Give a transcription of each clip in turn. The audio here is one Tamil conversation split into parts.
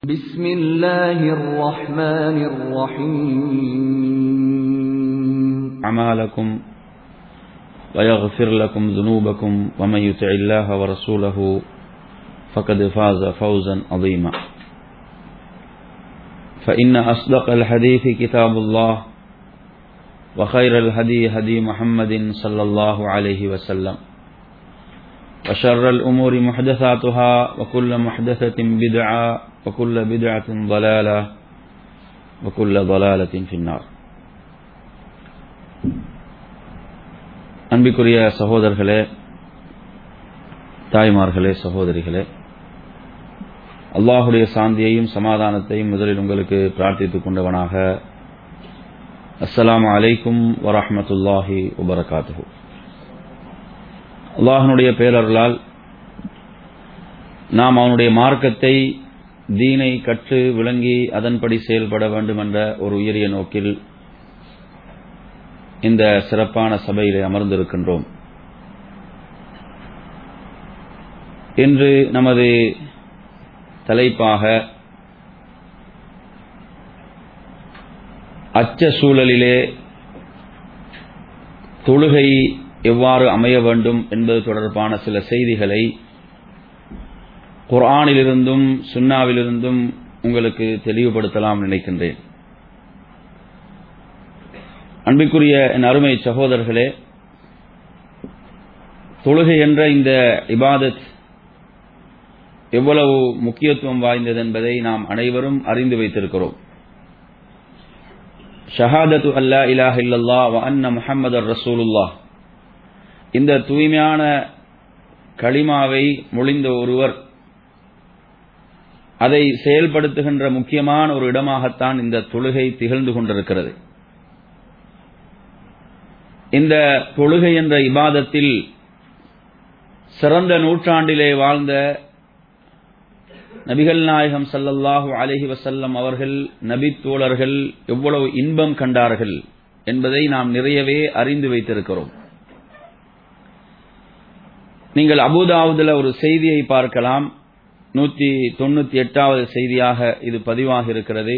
بسم الله الرحمن الرحيم أعمالكم ويغفر لكم ذنوبكم ومن يطع الله ورسوله فقد فاز فوزا عظيما فإن أصدق الحديث كتاب الله وخير الهدي هدي محمد صلى الله عليه وسلم وشر الأمور محدثاتها وكل محدثة بدعة وكل بدعة ضلالة وكل ضلالة في النار. அன்பிற்குரிய சகோதரர்களே, தாய்மார்களே, சகோதரிகளே, அல்லாஹுடைய சாந்தியையும் சமாதானத்தையும் முதலில் உங்களுக்கு பிரார்த்தித்துக் கொண்டவனாக அஸ்ஸலாமு அலைக்கும் வரஹ்மத்துல்லாஹி வபரகாத்துஹு. அல்லாஹ்வுடைய பேரருளால் நாம் அவனுடைய மார்க்கத்தை, தீனை கற்று விளங்கி அதன்படி செயல்பட வேண்டும் என்ற ஒரு உயரிய நோக்கில் இந்த சிறப்பான சபையிலே அமர்ந்திருக்கின்றோம். இன்று நமது தலைப்பாக அச்ச சூழலிலே தொழுகை எவ்வாறு அமைய வேண்டும் என்பது தொடர்பான சில செய்திகளை குர்ஆனிலிருந்தும் சுன்னாவிலிருந்தும் உங்களுக்கு தெளிவுபடுத்தலாம் நினைக்கின்றேன். அன்பிற்குரிய என் அருமை சகோதரர்களே, தொழுகை என்ற இந்த இபாதத் எவ்வளவு முக்கியத்துவம் வாய்ந்தது என்பதை நாம் அனைவரும் அறிந்து வைத்திருக்கிறோம். ஷஹாதத்து அல்லா இலாஹ இல்லல்லாஹ் வ அன்ன முஹம்மதர் ரசூலுல்லாஹ், இந்த தூய்மையான கலிமாவை மொழிந்த ஒருவர் அதை செயல்படுத்துகின்ற முக்கியமான ஒரு இடமாகத்தான் இந்த தொழுகை திகழ்ந்து கொண்டிருக்கிறது. இந்த தொழுகை என்ற இபாதத்தில் சிறந்த நூற்றாண்டிலே வாழ்ந்த நபிகள் நாயகம் ஸல்லல்லாஹு அலைஹி வஸல்லம் அவர்கள், நபி தோழர்கள் எவ்வளவு இன்பம் கண்டார்கள் என்பதை நாம் நிறையவே அறிந்து வைத்திருக்கிறோம். நீங்கள் அபூதாவுதுல ஒரு செய்தியை பார்க்கலாம். 198வது செய்தியாக இது பதிவாக இருக்கிறது.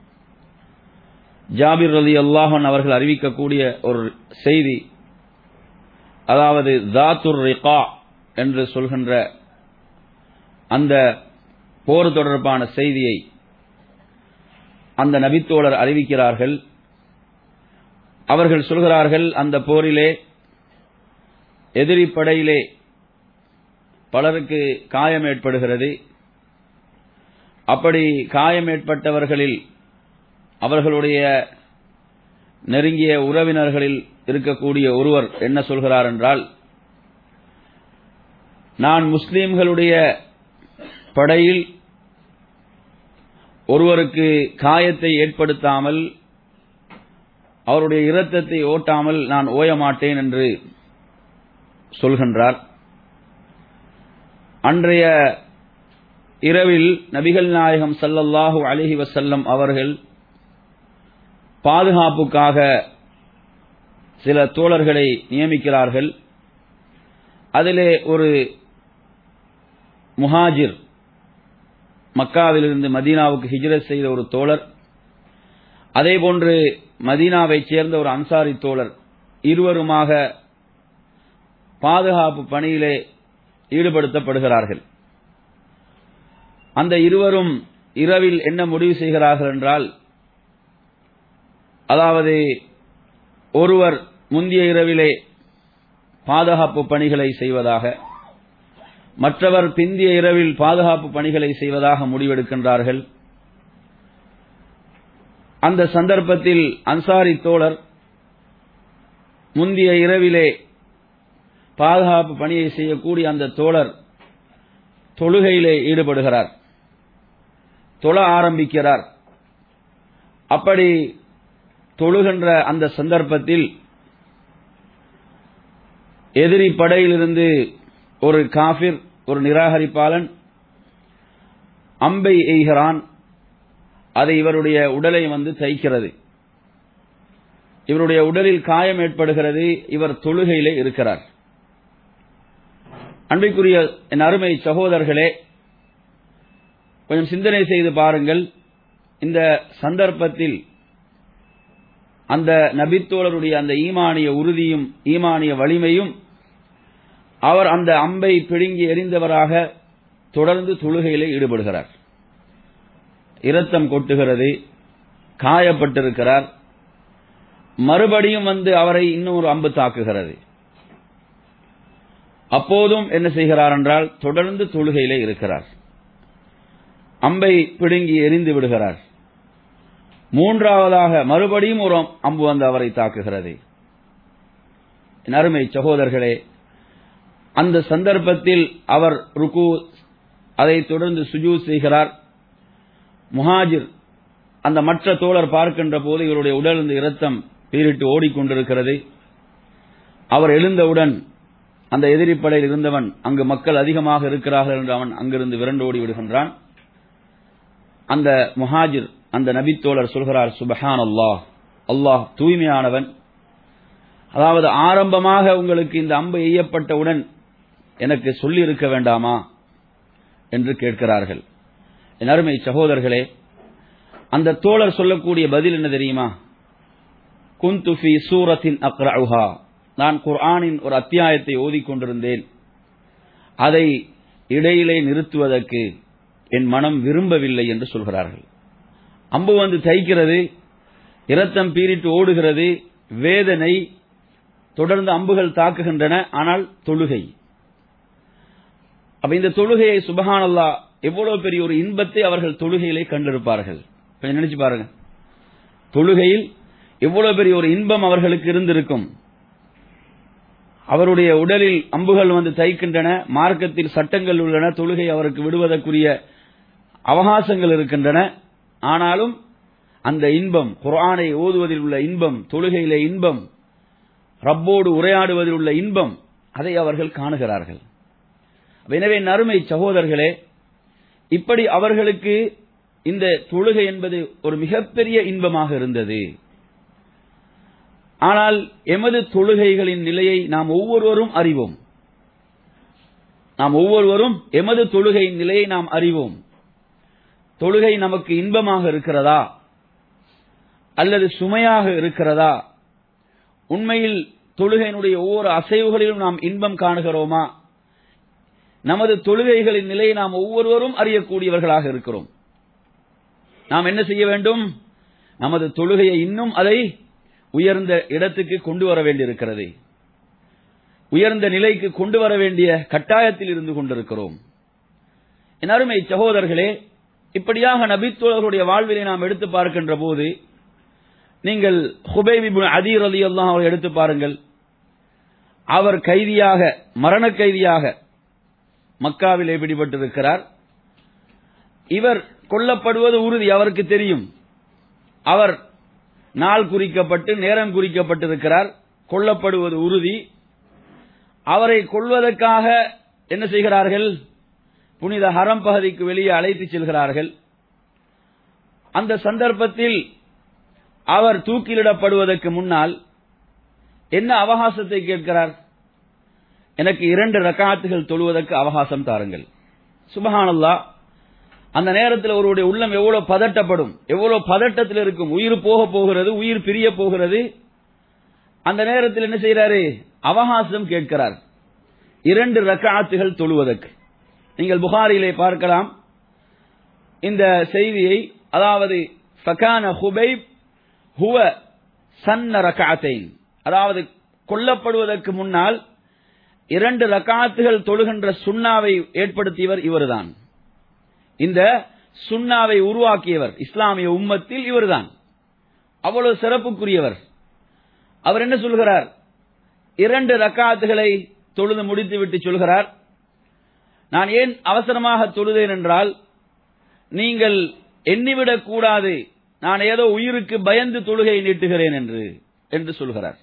ஜாபிர் ரலியல்லாஹு அன்ஹு அவர்கள் அறிவிக்கக்கூடிய ஒரு செய்தி, அதாவது ذاتுர் ரிகா என்று சொல்கின்ற அந்த போர் தொடர்பான செய்தியை அந்த நபித்தோழர் அறிவிக்கிறார்கள். அவர்கள் சொல்கிறார்கள், அந்த போரிலே எதிரி படையிலே பலருக்கு காயம் ஏற்படுகிறது. அப்படி காயம் ஏற்பட்டவர்களில் அவர்களுடைய நெருங்கிய உறவினர்களில் இருக்கக்கூடிய ஒருவர் என்ன சொல்கிறார் என்றால், நான் முஸ்லிம்களுடைய படையில் ஒருவருக்கு காயத்தை ஏற்படுத்தாமல், அவருடைய இரத்தத்தை ஓட்டாமல் நான் ஓய மாட்டேன் என்று சொல்கின்றார். அன்றைய இரவில் நபிகள் நாயகம் ஸல்லல்லாஹு அலைஹி வஸல்லம் அவர்கள் பாதுகாப்புக்காக சில தோழர்களை நியமிக்கிறார்கள். அதிலே ஒரு முஹாஜிர், மக்காவிலிருந்து மதீனாவுக்கு ஹிஜ்ரத் செய்த ஒரு தோழர், அதேபோன்று மதீனாவைச் சேர்ந்த ஒரு அன்சாரி தோழர், இருவருமாக பாதுகாப்பு பணியிலே ஈடுபடுத்தப்படுகிறார்கள். அந்த இருவரும் இரவில் என்ன முடிவு செய்கிறார்கள் என்றால், அதாவது ஒருவர் முந்திய இரவிலே பாதுகாப்பு பணிகளை செய்வதாக, மற்றவர் பிந்திய இரவில் பாதுகாப்பு பணிகளை செய்வதாக முடிவெடுக்கின்றார்கள். அந்த சந்தர்ப்பத்தில் அன்சாரி தோழர் முந்திய இரவிலே பாதுகாப்பு பணியை செய்யக்கூடிய அந்த தோழர் தொழுகையிலே ஈடுபடுகிறார், தொழ ஆரம்பிக்கிறார். அப்படி தொழுகின்ற அந்த சந்தர்ப்பத்தில் எதிரி படையிலிருந்து ஒரு காஃபிர், ஒரு நிராகரிப்பாளன் அம்பை எய்கிறான். அதை இவருடைய உடலை தைக்கிறது. இவருடைய உடலில் காயம் ஏற்படுகிறது. இவர் தொழுகையிலே இருக்கிறார். அன்பிற்குரிய என் அருமை சகோதரர்களே, கொஞ்சம் சிந்தனை செய்து பாருங்கள். இந்த சந்தர்ப்பத்தில் அந்த நபித்தோழருடைய அந்த ஈமானிய உறுதியும் ஈமானிய வலிமையும், அவர் அந்த அம்பை பிடுங்கி எறிந்தவராக தொடர்ந்து தொழுகையிலே ஈடுபடுகிறார். இரத்தம் கொட்டுகிறது, காயப்பட்டிருக்கிறார். மறுபடியும் வந்து அவரை இன்னொரு அம்பு தாக்குகிறது. அப்போதும் என்ன செய்கிறார் என்றால் தொடர்ந்து தொழுகையிலே இருக்கிறார். அம்பை பிடுங்கி எறிந்து விடுகிறார். மூன்றாவதாக மறுபடியும் ஒரு அம்பு வந்து அவரை தாக்குகிறது. என் அருமை சகோதரர்களே, அந்த சந்தர்ப்பத்தில் அவர் ருக்கு, அதைத் தொடர்ந்து சுஜூத் செய்கிறார். முஹாஜிர் அந்த மற்ற தோழர் பார்க்கின்ற போது இவருடைய உடலிருந்து இரத்தம் பீரிட்டு ஓடிக்கொண்டிருக்கிறது. அவர் எழுந்தவுடன் அந்த எதிரிப்படையில் இருந்தவன், அங்கு மக்கள் அதிகமாக இருக்கிறார்கள் என்று அவன் அங்கிருந்து விரண்டோடி விடுகின்றான். அந்த முஹாஜிர், அந்த நபித்தோழர் சொல்கிறார், சுப்ஹானல்லாஹ், அல்லாஹ் தூய்மையானவன். அதாவது ஆரம்பமாக உங்களுக்கு இந்த அம்பு எய்யப்பட்டவுடன் எனக்கு சொல்லி இருக்க வேண்டாமா என்று கேட்கிறார்கள். என் அருமை சகோதரர்களே, அந்த தோழர் சொல்லக்கூடிய பதில் என்ன தெரியுமா? குந்து ஃபீ சூரத்தின் அக்ரஉஹா, நான் குர்ஆனின் ஒரு அத்தியாயத்தை ஓதிக்கொண்டிருந்தேன். அதை இடையிலே நிறுத்துவதற்கு என் மனம் விரும்பவில்லை என்று சொல்கிறார்கள். அம்பு வந்து தைக்கிறது, இரத்தம் பீரிட்டு ஓடுகிறது, வேதனை, தொடர்ந்து அம்புகள் தாக்குகின்றன. ஆனால் தொழுகை, அப்ப இந்த தொழுகையை சுப்ஹானல்லாஹ் எவ்வளவு பெரிய ஒரு இன்பத்தை அவர்கள் தொழுகையிலே கண்டிருப்பார்கள். கொஞ்சம் நினைச்சு பாருங்க, தொழுகையில் எவ்வளவு பெரிய ஒரு இன்பம் அவர்களுக்கு இருந்திருக்கும். அவருடைய உடலில் அம்புகள் வந்து தைக்கின்றன, மார்க்கத்தில் சட்டங்கள் உள்ளன, தொழுகை அவருக்கு விடுவதற்குரிய அவகாசங்கள் இருக்கின்றன. ஆனாலும் அந்த இன்பம், குர்ஆனை ஓதுவதில் உள்ள இன்பம், தொழுகையிலே இன்பம், ரப்போடு உரையாடுவதில் உள்ள இன்பம், அதை அவர்கள் காணுகிறார்கள். எனவே நறுமை சகோதரர்களே, இப்படி அவர்களுக்கு இந்த தொழுகை என்பது ஒரு மிகப்பெரிய இன்பமாக இருந்தது. ஆனால் எமது தொழுகைகளின் நிலையை நாம் ஒவ்வொருவரும் அறிவோம். நாம் ஒவ்வொருவரும் எமது தொழுகையின் நிலையை நாம் அறிவோம். தொழுகை நமக்கு இன்பமாக இருக்கிறதா அல்லது சுமையாக இருக்கிறதா? உண்மையில் தொழுகையினுடைய ஒவ்வொரு அசைவுகளிலும் நாம் இன்பம் காணுகிறோமா? நமது தொழுகைகளின் நிலையை நாம் ஒவ்வொருவரும் அறியக்கூடியவர்களாக இருக்கிறோம். நாம் என்ன செய்ய வேண்டும்? நமது தொழுகையை இன்னும் அதை உயர்ந்த இடத்துக்கு கொண்டு வர வேண்டியிருக்கிறது. உயர்ந்த நிலைக்கு கொண்டு வர வேண்டிய கட்டாயத்தில் இருந்து கொண்டிருக்கிறோம். என் அருமை சகோதரர்களே, இப்படியாக நபித்தோழர்களுடைய வாழ்விலை நாம் எடுத்து பார்க்கின்ற போது, நீங்கள் ஹுபைப் இப்னு அதீ ரலியல்லாஹு அன்ஹு எடுத்து பாருங்கள். அவர் கைதியாக, மரண கைதியாக மக்காவிலே பிடிபட்டிருக்கிறார். இவர் கொல்லப்படுவது உறுதி, அவருக்கு தெரியும். அவர் நாள் குறிக்கப்பட்டு நேரம் குறிக்கப்பட்டிருக்கிறார், கொல்லப்படுவது உறுதி. அவரை கொல்வதற்காக என்ன செய்கிறார்கள்? புனித ஹரம் பகுதிக்கு வெளியே அழைத்து செல்கிறார்கள். அந்த சந்தர்ப்பத்தில் அவர் தூக்கிலிடப்படுவதற்கு முன்னால் என்ன அவகாசத்தை கேட்கிறார்? எனக்கு 2 ரக்காத்துகள் தொழுவதற்கு அவகாசம் தாருங்கள். சுப்ஹானல்லாஹ், அந்த நேரத்தில் ஒருவருடைய உள்ளம் எவ்வளவு பதட்டப்படும், எவ்வளவு பதட்டத்தில் இருக்கும். உயிர் போக போகிறது, உயிர் பிரிய போகிறது. அந்த நேரத்தில் என்ன செய்கிறாரு? அவகாசம் கேட்கிறார் 2 ரக்காத்துகள் தொழுவதற்கு. நீங்கள் புகாரிலே பார்க்கலாம் இந்த செய்தியை. அதாவது ஃபகான ஹுபைப் ஹுவ சன்ன ரக்காத்தைன், அதாவது கொல்லப்படுவதற்கு முன்னால் 2 ரக்காத்துகள் தொழுகின்ற சுன்னாவை ஏற்படுத்தியவர் இவர்தான். இந்த சுன்னாவை உருவாக்கியவர் இஸ்லாமிய உம்மத்தில் இவர்தான். அவ்வளவு சிறப்புக்குரியவர். அவர் என்ன சொல்கிறார்? 2 ரக்காத்துகளை தொழுது முடித்துவிட்டு சொல்கிறார், நான் ஏன் அவசரமாக தொழுதேன் என்றால், நீங்கள் எண்ணிவிடக் கூடாது நான் ஏதோ உயிருக்கு பயந்து தொழுகையை நீட்டுகிறேன் என்று சொல்கிறார்.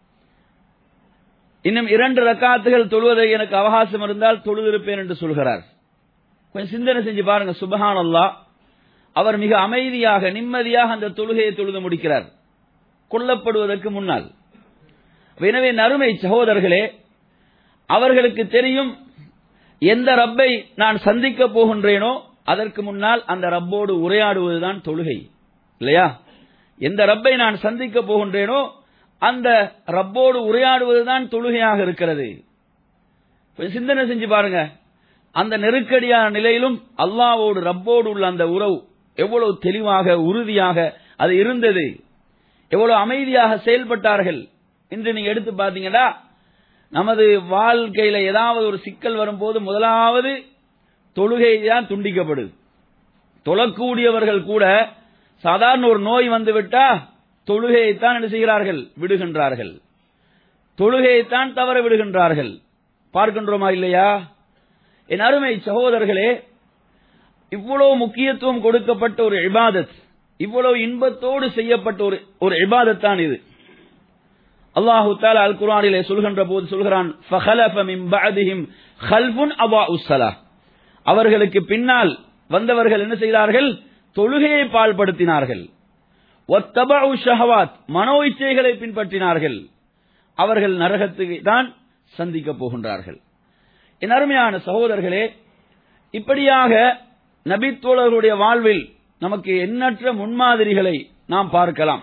இன்னும் 2 ரக்காத்துகள் தொழுவதை எனக்கு அவகாசம் இருந்தால் தொழுதிருப்பேன் என்று சொல்கிறார். கொஞ்சம் சிந்தனை செஞ்சு பாருங்க. சுப்ஹானல்லாஹ், அவர் மிக அமைதியாக நிம்மதியாக அந்த தொழுகையை தொழுது முடிக்கிறார், கொல்லப்படுவதற்கு முன்னால். எனவே நறுமை சகோதரர்களே, அவர்களுக்கு தெரியும் எந்த ரப்பை நான் சந்திக்க போகின்றேனோ அதற்கு முன்னால் அந்த ரப்போடு உரையாடுவதுதான் தொழுகை இல்லையா? எந்த ரப்பை நான் சந்திக்க போகின்றேனோ அந்த ரப்போடு உரையாடுவதுதான் தொழுகையாக இருக்கிறது. சிந்தனை செஞ்சு பாருங்க, அந்த நெருக்கடியான நிலையிலும் அல்லாஹ்வோடு ரப்போடு உள்ள அந்த உறவு எவ்வளவு தெளிவாக உறுதியாக அது இருந்தது, எவ்வளவு அமைதியாக செயல்பட்டார்கள். இன்று நீங்க எடுத்து பாத்தீங்கன்னா நமது வாழ்க்கையில ஏதாவது ஒரு சிக்கல் வரும்போது முதலாவது தொழுகை தான் துண்டிக்கப்படுது. தொழக்கூடியவர்கள் கூட சாதாரண ஒரு நோய் வந்துவிட்டா தொழுகையைத்தான் என்ன செய்கிறார்கள்? விடுகின்றார்கள். தொழுகையைத்தான் தவற விடுகின்றார்கள். பார்க்கின்றோமா இல்லையா? என் அருமை சகோதரர்களே, இவ்வளவு முக்கியத்துவம் கொடுக்கப்பட்ட ஒரு இபாதத், இவ்வளவு இன்பத்தோடு செய்யப்பட்ட ஒரு இபாதத் தான் இது. அல்லாஹு தஆலா அல் குர்ஆனிலே சொல்கின்ற போது சொல்கிறான், ஃபஹலஃப மின் பஅதிஹிம் கல்ஃபுன் அபாஉஸ் ஸலாஹ். அவர்களுக்கு பின்னால் வந்தவர்கள் என்ன செய்தார்கள்? தொழுகையை பாழ்படுத்தினார்கள். வத்தபஉ ஷஹவாத், மனோ இச்சைகளை பின்பற்றினார்கள். அவர்கள் நரகத்துக்கு தான் சந்திக்க போகின்றார்கள். என் அருமையான சகோதரர்களே, இப்படியாக நபித்தோழர்களுடைய வாழ்வில் நமக்கு எண்ணற்ற முன்மாதிரிகளை நாம் பார்க்கலாம்.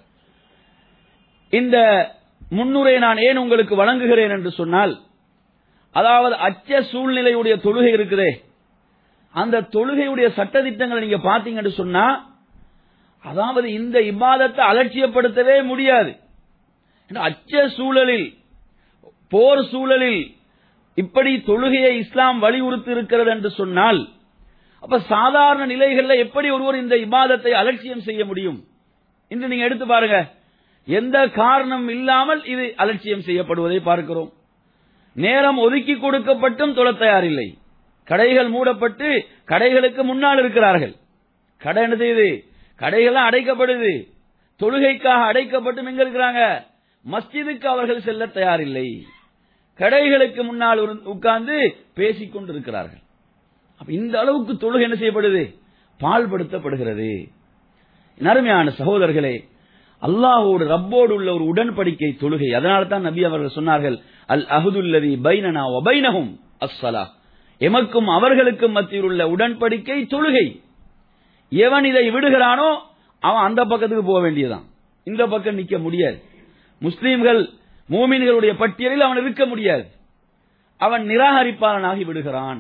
இந்த முன்னுரை நான் ஏன் உங்களுக்கு வழங்குகிறேன் என்று சொன்னால், அதாவது அச்ச சூழ்நிலையுடைய தொழுகை இருக்குதே, அந்த தொழுகையுடைய சட்டதிட்டங்களை நீங்க பாத்தீங்கன்னு சொன்னா, அதாவது இந்த இபாதத்தை அலட்சியப்படுத்தவே முடியாது. அச்ச சூழலில், போர் சூழலில் இப்படி தொழுகையை இஸ்லாம் வலியுறுத்தி இருக்கிறது என்று சொன்னால், அப்ப சாதாரண நிலைகளில் எப்படி ஒருவர் இந்த இபாதத்தை அலட்சியம் செய்ய முடியும்? இன்று நீங்க எடுத்து பாருங்க, எந்த காரணம் இல்லாமல் இது அலட்சியம் செய்யப்படுவதை பார்க்கிறோம். நேரம் ஒதுக்கி கொடுக்கப்பட்டும் தொழ தயாரில்லை. கடைகள் மூடப்பட்டு கடைகளுக்கு முன்னால் இருக்கிறார்கள். கடை என்ன செய்யுது? கடைகள் அடைக்கப்படுது. தொழுகைக்காக அடைக்கப்பட்டும் எங்க இருக்கிறாங்க? மஸ்ஜிதுக்கு அவர்கள் செல்ல தயாரில்லை. கடைகளுக்கு முன்னால் உட்கார்ந்து பேசிக் கொண்டிருக்கிறார்கள். இந்த அளவுக்கு தொழுகை என்ன செய்யப்படுது? பாழ்படுத்தப்படுகிறது. அருமையான சகோதரர்களே, அல்லாஹ்வோடு ரப்போடு உள்ள ஒரு உடன்படிக்கை தொழுகை. அதனால தான் நபி அவர்கள் சொன்னார்கள், அல் அஹ்துல்லதி பைனனா வ பைனஹும் அஸ்ஸலாஹ். எமக்கும் அவர்களுக்கும் மத்தியில் உள்ள உடன்படிக்கை தொழுகை. எவன் இதை விடுகிறானோ அவன் அந்த பக்கத்துக்கு போக வேண்டியதான், இந்த பக்கம் நிக்க முடியாது. முஸ்லீம்கள் மூமின்களுடைய பட்டியலில் அவன் இருக்க முடியாது. அவன் நிராகரிப்பாளனாகி விடுகிறான்.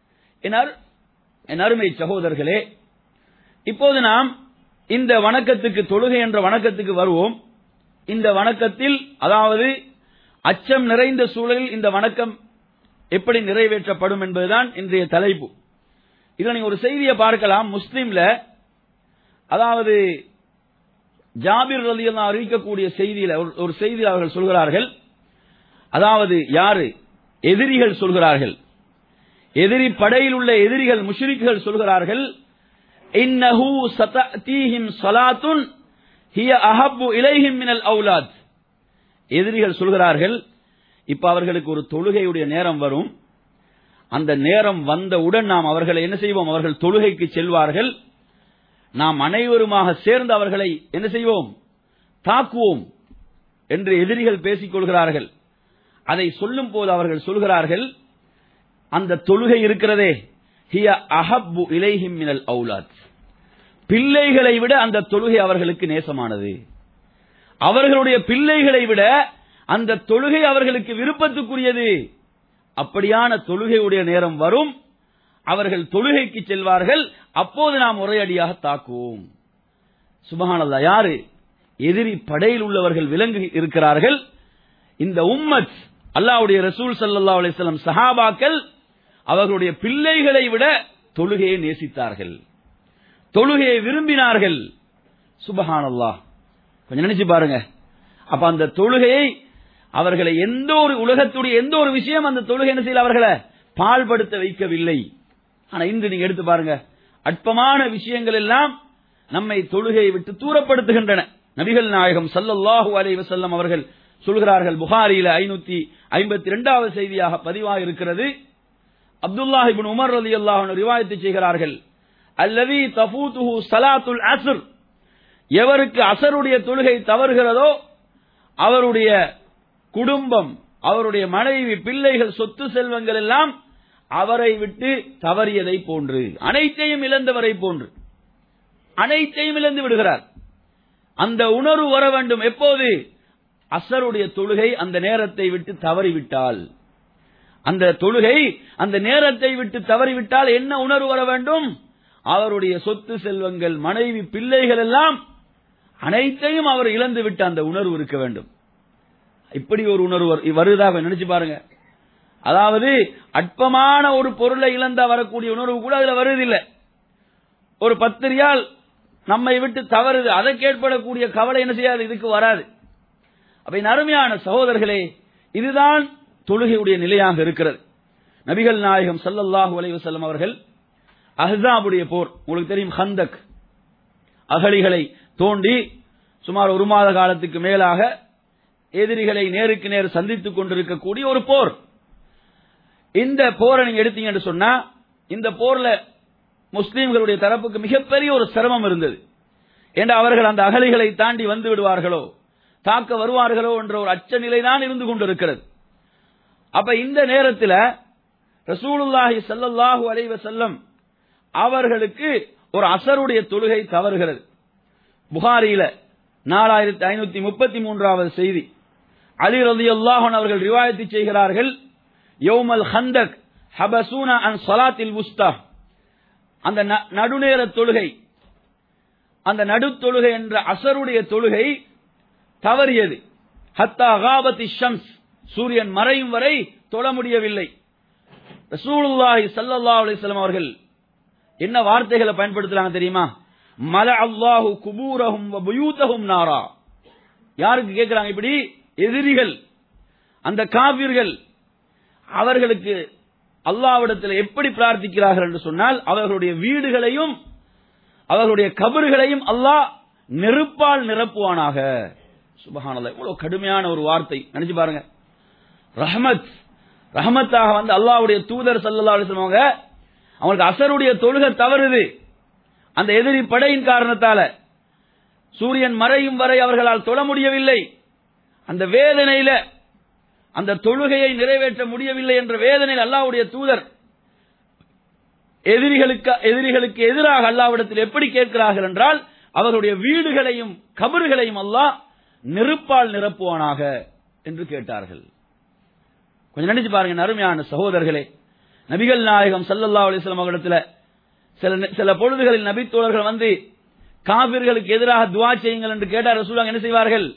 என் அருமை சகோதரர்களே, இப்போது நாம் இந்த வணக்கத்துக்கு, தொழுகை என்ற வணக்கத்துக்கு வருவோம். இந்த வணக்கத்தில், அதாவது அச்சம் நிறைந்த சூழலில் இந்த வணக்கம் எப்படி நிறைவேற்றப்படும் என்பதுதான் இன்றைய தலைப்பு. இதுல நீங்க ஒரு செய்தியை பார்க்கலாம். முஸ்லிம்ல, அதாவது ஜாபிர் ரலியல்லாஹு அறிவிக்கக்கூடிய செய்தியில ஒரு செய்தியில் அவர்கள் சொல்கிறார்கள், அதாவது யாரு? எதிரிகள் சொல்கிறார்கள், எதிரி படையில் உள்ள எதிரிகள் முஷ்ரிக்குகள் சொல்கிறார்கள், இன்னஹு சதஅதீஹிம் ஸலாத்துன் ஹிய அஹப்பு இலைஹிம் மினல் அவுலாத். எதிரிகள் சொல்கிறார்கள், இப்ப அவர்களுக்கு ஒரு தொழுகையுடைய நேரம் வரும். அந்த நேரம் வந்தவுடன் நாம் அவர்களை என்ன செய்வோம்? அவர்கள் தொழுகைக்கு செல்வார்கள். நாம் அனைவருமாக சேர்ந்து அவர்களை என்ன செய்வோம்? தாக்குவோம் என்று எதிரிகள் பேசிக் கொள்கிறார்கள். அதை சொல்லும் போது அவர்கள் சொல்கிறார்கள், அந்த தொழுகை இருக்கிறதே, ஹிய அஹப்பு இலைஹிம் மினல் அவுலாத். பிள்ளைகளை விட அந்த தொழுகை அவர்களுக்கு நேசமானது. அவர்களுடைய பிள்ளைகளை விட அந்த தொழுகை அவர்களுக்கு விருப்பத்துக்குரியது. அப்படியான தொழுகையுடைய நேரம் வரும், அவர்கள் தொழுகைக்கு செல்வார்கள். அப்போது நாம் ஒரேயடியாக தாக்குவோம். சுப்ஹானல்லாஹ். யாரு? எதிரி படையில் உள்ளவர்கள் விலங்கு இருக்கிறார்கள். இந்த உம்மத், அல்லாஹ்வுடைய ரசூல் ஸல்லல்லாஹு அலைஹி வஸல்லம், சஹாபாக்கள் அவர்களுடைய பிள்ளைகளை விட தொழுகையை நேசித்தார்கள், தொழுகையை விரும்பினார்கள். சுப்ஹானல்லாஹ். கொஞ்சம் நினைச்சு பாருங்க. அப்ப அந்த தொழுகையை அவர்களை எந்த ஒரு உலகத்துடைய எந்த ஒரு விஷயம் அந்த தொழுகை என்ன செய்யல, அவர்களை பாழ்படுத்த வைக்கவில்லை. ஆனா இன்று நீங்க எடுத்து பாருங்க, அற்பமான விஷயங்கள் எல்லாம் நம்மை தொழுகையை விட்டு தூரப்படுத்துகின்றன. நபிகள் நாயகம் ஸல்லல்லாஹு அலைஹி வஸல்லம் அவர்கள் சொல்கிறார்கள், புகாரியில 552வது செய்தியாக பதிவாக இருக்கிறது. அப்துல்லாஹ் இப்னு உமர் ரலியல்லாஹு அன்ஹு ரிவாயத் செய்கிறார்கள், அல்லதி தஃபூதுஹு ஸலாத்துல் அஸ்ர். எவருக்கு அஸருடைய தொழுகை தவறுகிறதோ அவருடைய குடும்பம், அவருடைய மனைவி, பிள்ளைகள், சொத்து செல்வங்கள் எல்லாம் அவரை விட்டு தவறியதை போன்று, அனைத்தையும் இழந்தவரை போன்று, அனைத்தையும் இழந்து விடுகிறார். அந்த உணர்வு வர வேண்டும். எப்போது? அசருடைய தொழுகை அந்த நேரத்தை விட்டு தவறிவிட்டால், அந்த தொழுகை அந்த நேரத்தை விட்டு தவறிவிட்டால் என்ன உணர்வு வர வேண்டும்? அவருடைய சொத்து செல்வங்கள், மனைவி, பிள்ளைகள் எல்லாம் அனைத்தையும் அவர் இழந்து விட்ட அந்த உணர்வு இருக்க வேண்டும். இப்படி ஒரு உணர்வு வருதாக நினைச்சு பாருங்க. அதாவது அற்பமான ஒரு பொருளை இழந்தா வரக்கூடிய உணர்வு கூட அதுல வருவதில்லை. ஒரு 10 ரியால் நம்மை விட்டு தவறுது, அதற்கு ஏற்படக்கூடிய கவலை என்ன செய்யாது, இதுக்கு வராது. அப்ப அருமையான சகோதரர்களே, இதுதான் தொழுகையுடைய நிலையாக இருக்கிறது. நபிகள் நாயகம் ஸல்லல்லாஹு அலைஹி வஸல்லம் அவர்கள் அஹ்ஸாபுடைய போர், உங்களுக்கு தெரியும், ஹந்தக் அகழிகளை தோண்டி சுமார் 1 மாத காலத்துக்கு மேலாக எதிரிகளை நேருக்கு நேர் சந்தித்துக் கொண்டிருக்கக்கூடிய ஒரு போர். இந்த போரை நீங்க எடுத்தீங்க என்று சொன்னா, இந்த போர்ல முஸ்லீம்களுடைய தரப்புக்கு மிகப்பெரிய ஒரு சிரமம் இருந்தது. ஏன்னா அவர்கள் அந்த அகழிகளை தாண்டி வந்து விடுவார்களோ, தாக்க வருவார்களோ என்ற ஒரு அச்ச நிலை தான் இருந்து கொண்டிருக்கிறது. அப்ப இந்த நேரத்தில் ரசூலுல்லாஹி ஸல்லல்லாஹு அலைஹி வஸல்லம் அவர்களுக்கு ஒரு அசருடைய தொழுகை தவறுகிறது. புகாரியில 4533வது செய்தி. அலி ரலியல்லாஹு அன்ஹு அவர்கள் ரிவாயத்து செய்கிறார்கள், யௌமல் ஹந்தக் ஹபசூனா அன் ஸலாத்தில் வுஸ்தா, அந்த நடுநேர தொழுகை, அந்த நடு தொழுகை என்ற அசருடைய தொழுகை தவறியது. ஹத்தா காபத்தி ஷம்ஸ், சூரியன் மறையும் வரை தொழ முடியவில்லை. ரசூலுல்லாஹி ஸல்லல்லாஹு அலைஹி வஸல்லம் அவர்கள் என்ன வார்த்தைகளை பயன்படுத்துறாங்க தெரியுமா? மல அல்லாஹு குபூரஹும் வ புயூதஹும் நாரா. யாருக்கு கேட்கிறாங்க இப்படி? எதிரிகள், அந்த காபிர்கள். அவர்களுக்கு அல்லாஹ்விடத்தில் எப்படி பிரார்த்திக்கிறார்கள் என்று சொன்னால், அவர்களுடைய வீடுகளையும் அவர்களுடைய கபறுகளையும் அல்லாஹ் நெருப்பால் நிரப்புவானாக. சுப்ஹானல்லாஹ், இவ்வளவு கடுமையான ஒரு வார்த்தை. நினைச்சு பாருங்க. ரஹமத்தாக வந்து அல்லாஹ்வுடைய தூதர் ஸல்லல்லாஹு அலைஹி வஸல்லம் அவங்களுக்கு அசருடைய தொழுகை தவறுது. அந்த எதிரி படையின் காரணத்தால சூரியன் மறையும் வரை அவர்களால் தொழ முடியவில்லை. அந்த வேதனையில அந்த தொழுகையை நிறைவேற்ற முடியவில்லை என்ற வேதனையில் அல்லாஹ்வுடைய தூதர் எதிரிகளுக்கு எதிராக அல்லாஹ்விடத்தில் எப்படி கேட்கிறார்கள் என்றால், அவர்களுடைய வீடுகளையும் கபறுகளையும் அல்லாஹ் நெருப்பால் நிரப்புவானாக என்று கேட்டார்கள். கொஞ்சம் நினைச்சு பாருங்க அருமையான சகோதரர்களே. நபிகள் நாயகம் ஸல்லல்லாஹு அலைஹி வஸல்லம் அவர்களிடத்தில் சில பொழுதுகளில் நபி தோழர்கள் வந்து காபிர்களுக்கு எதிராக துஆ செய்யுங்கள் என்று கேட்டார். ரசூலுல்லாஹ் என்ன செய்வார்கள்?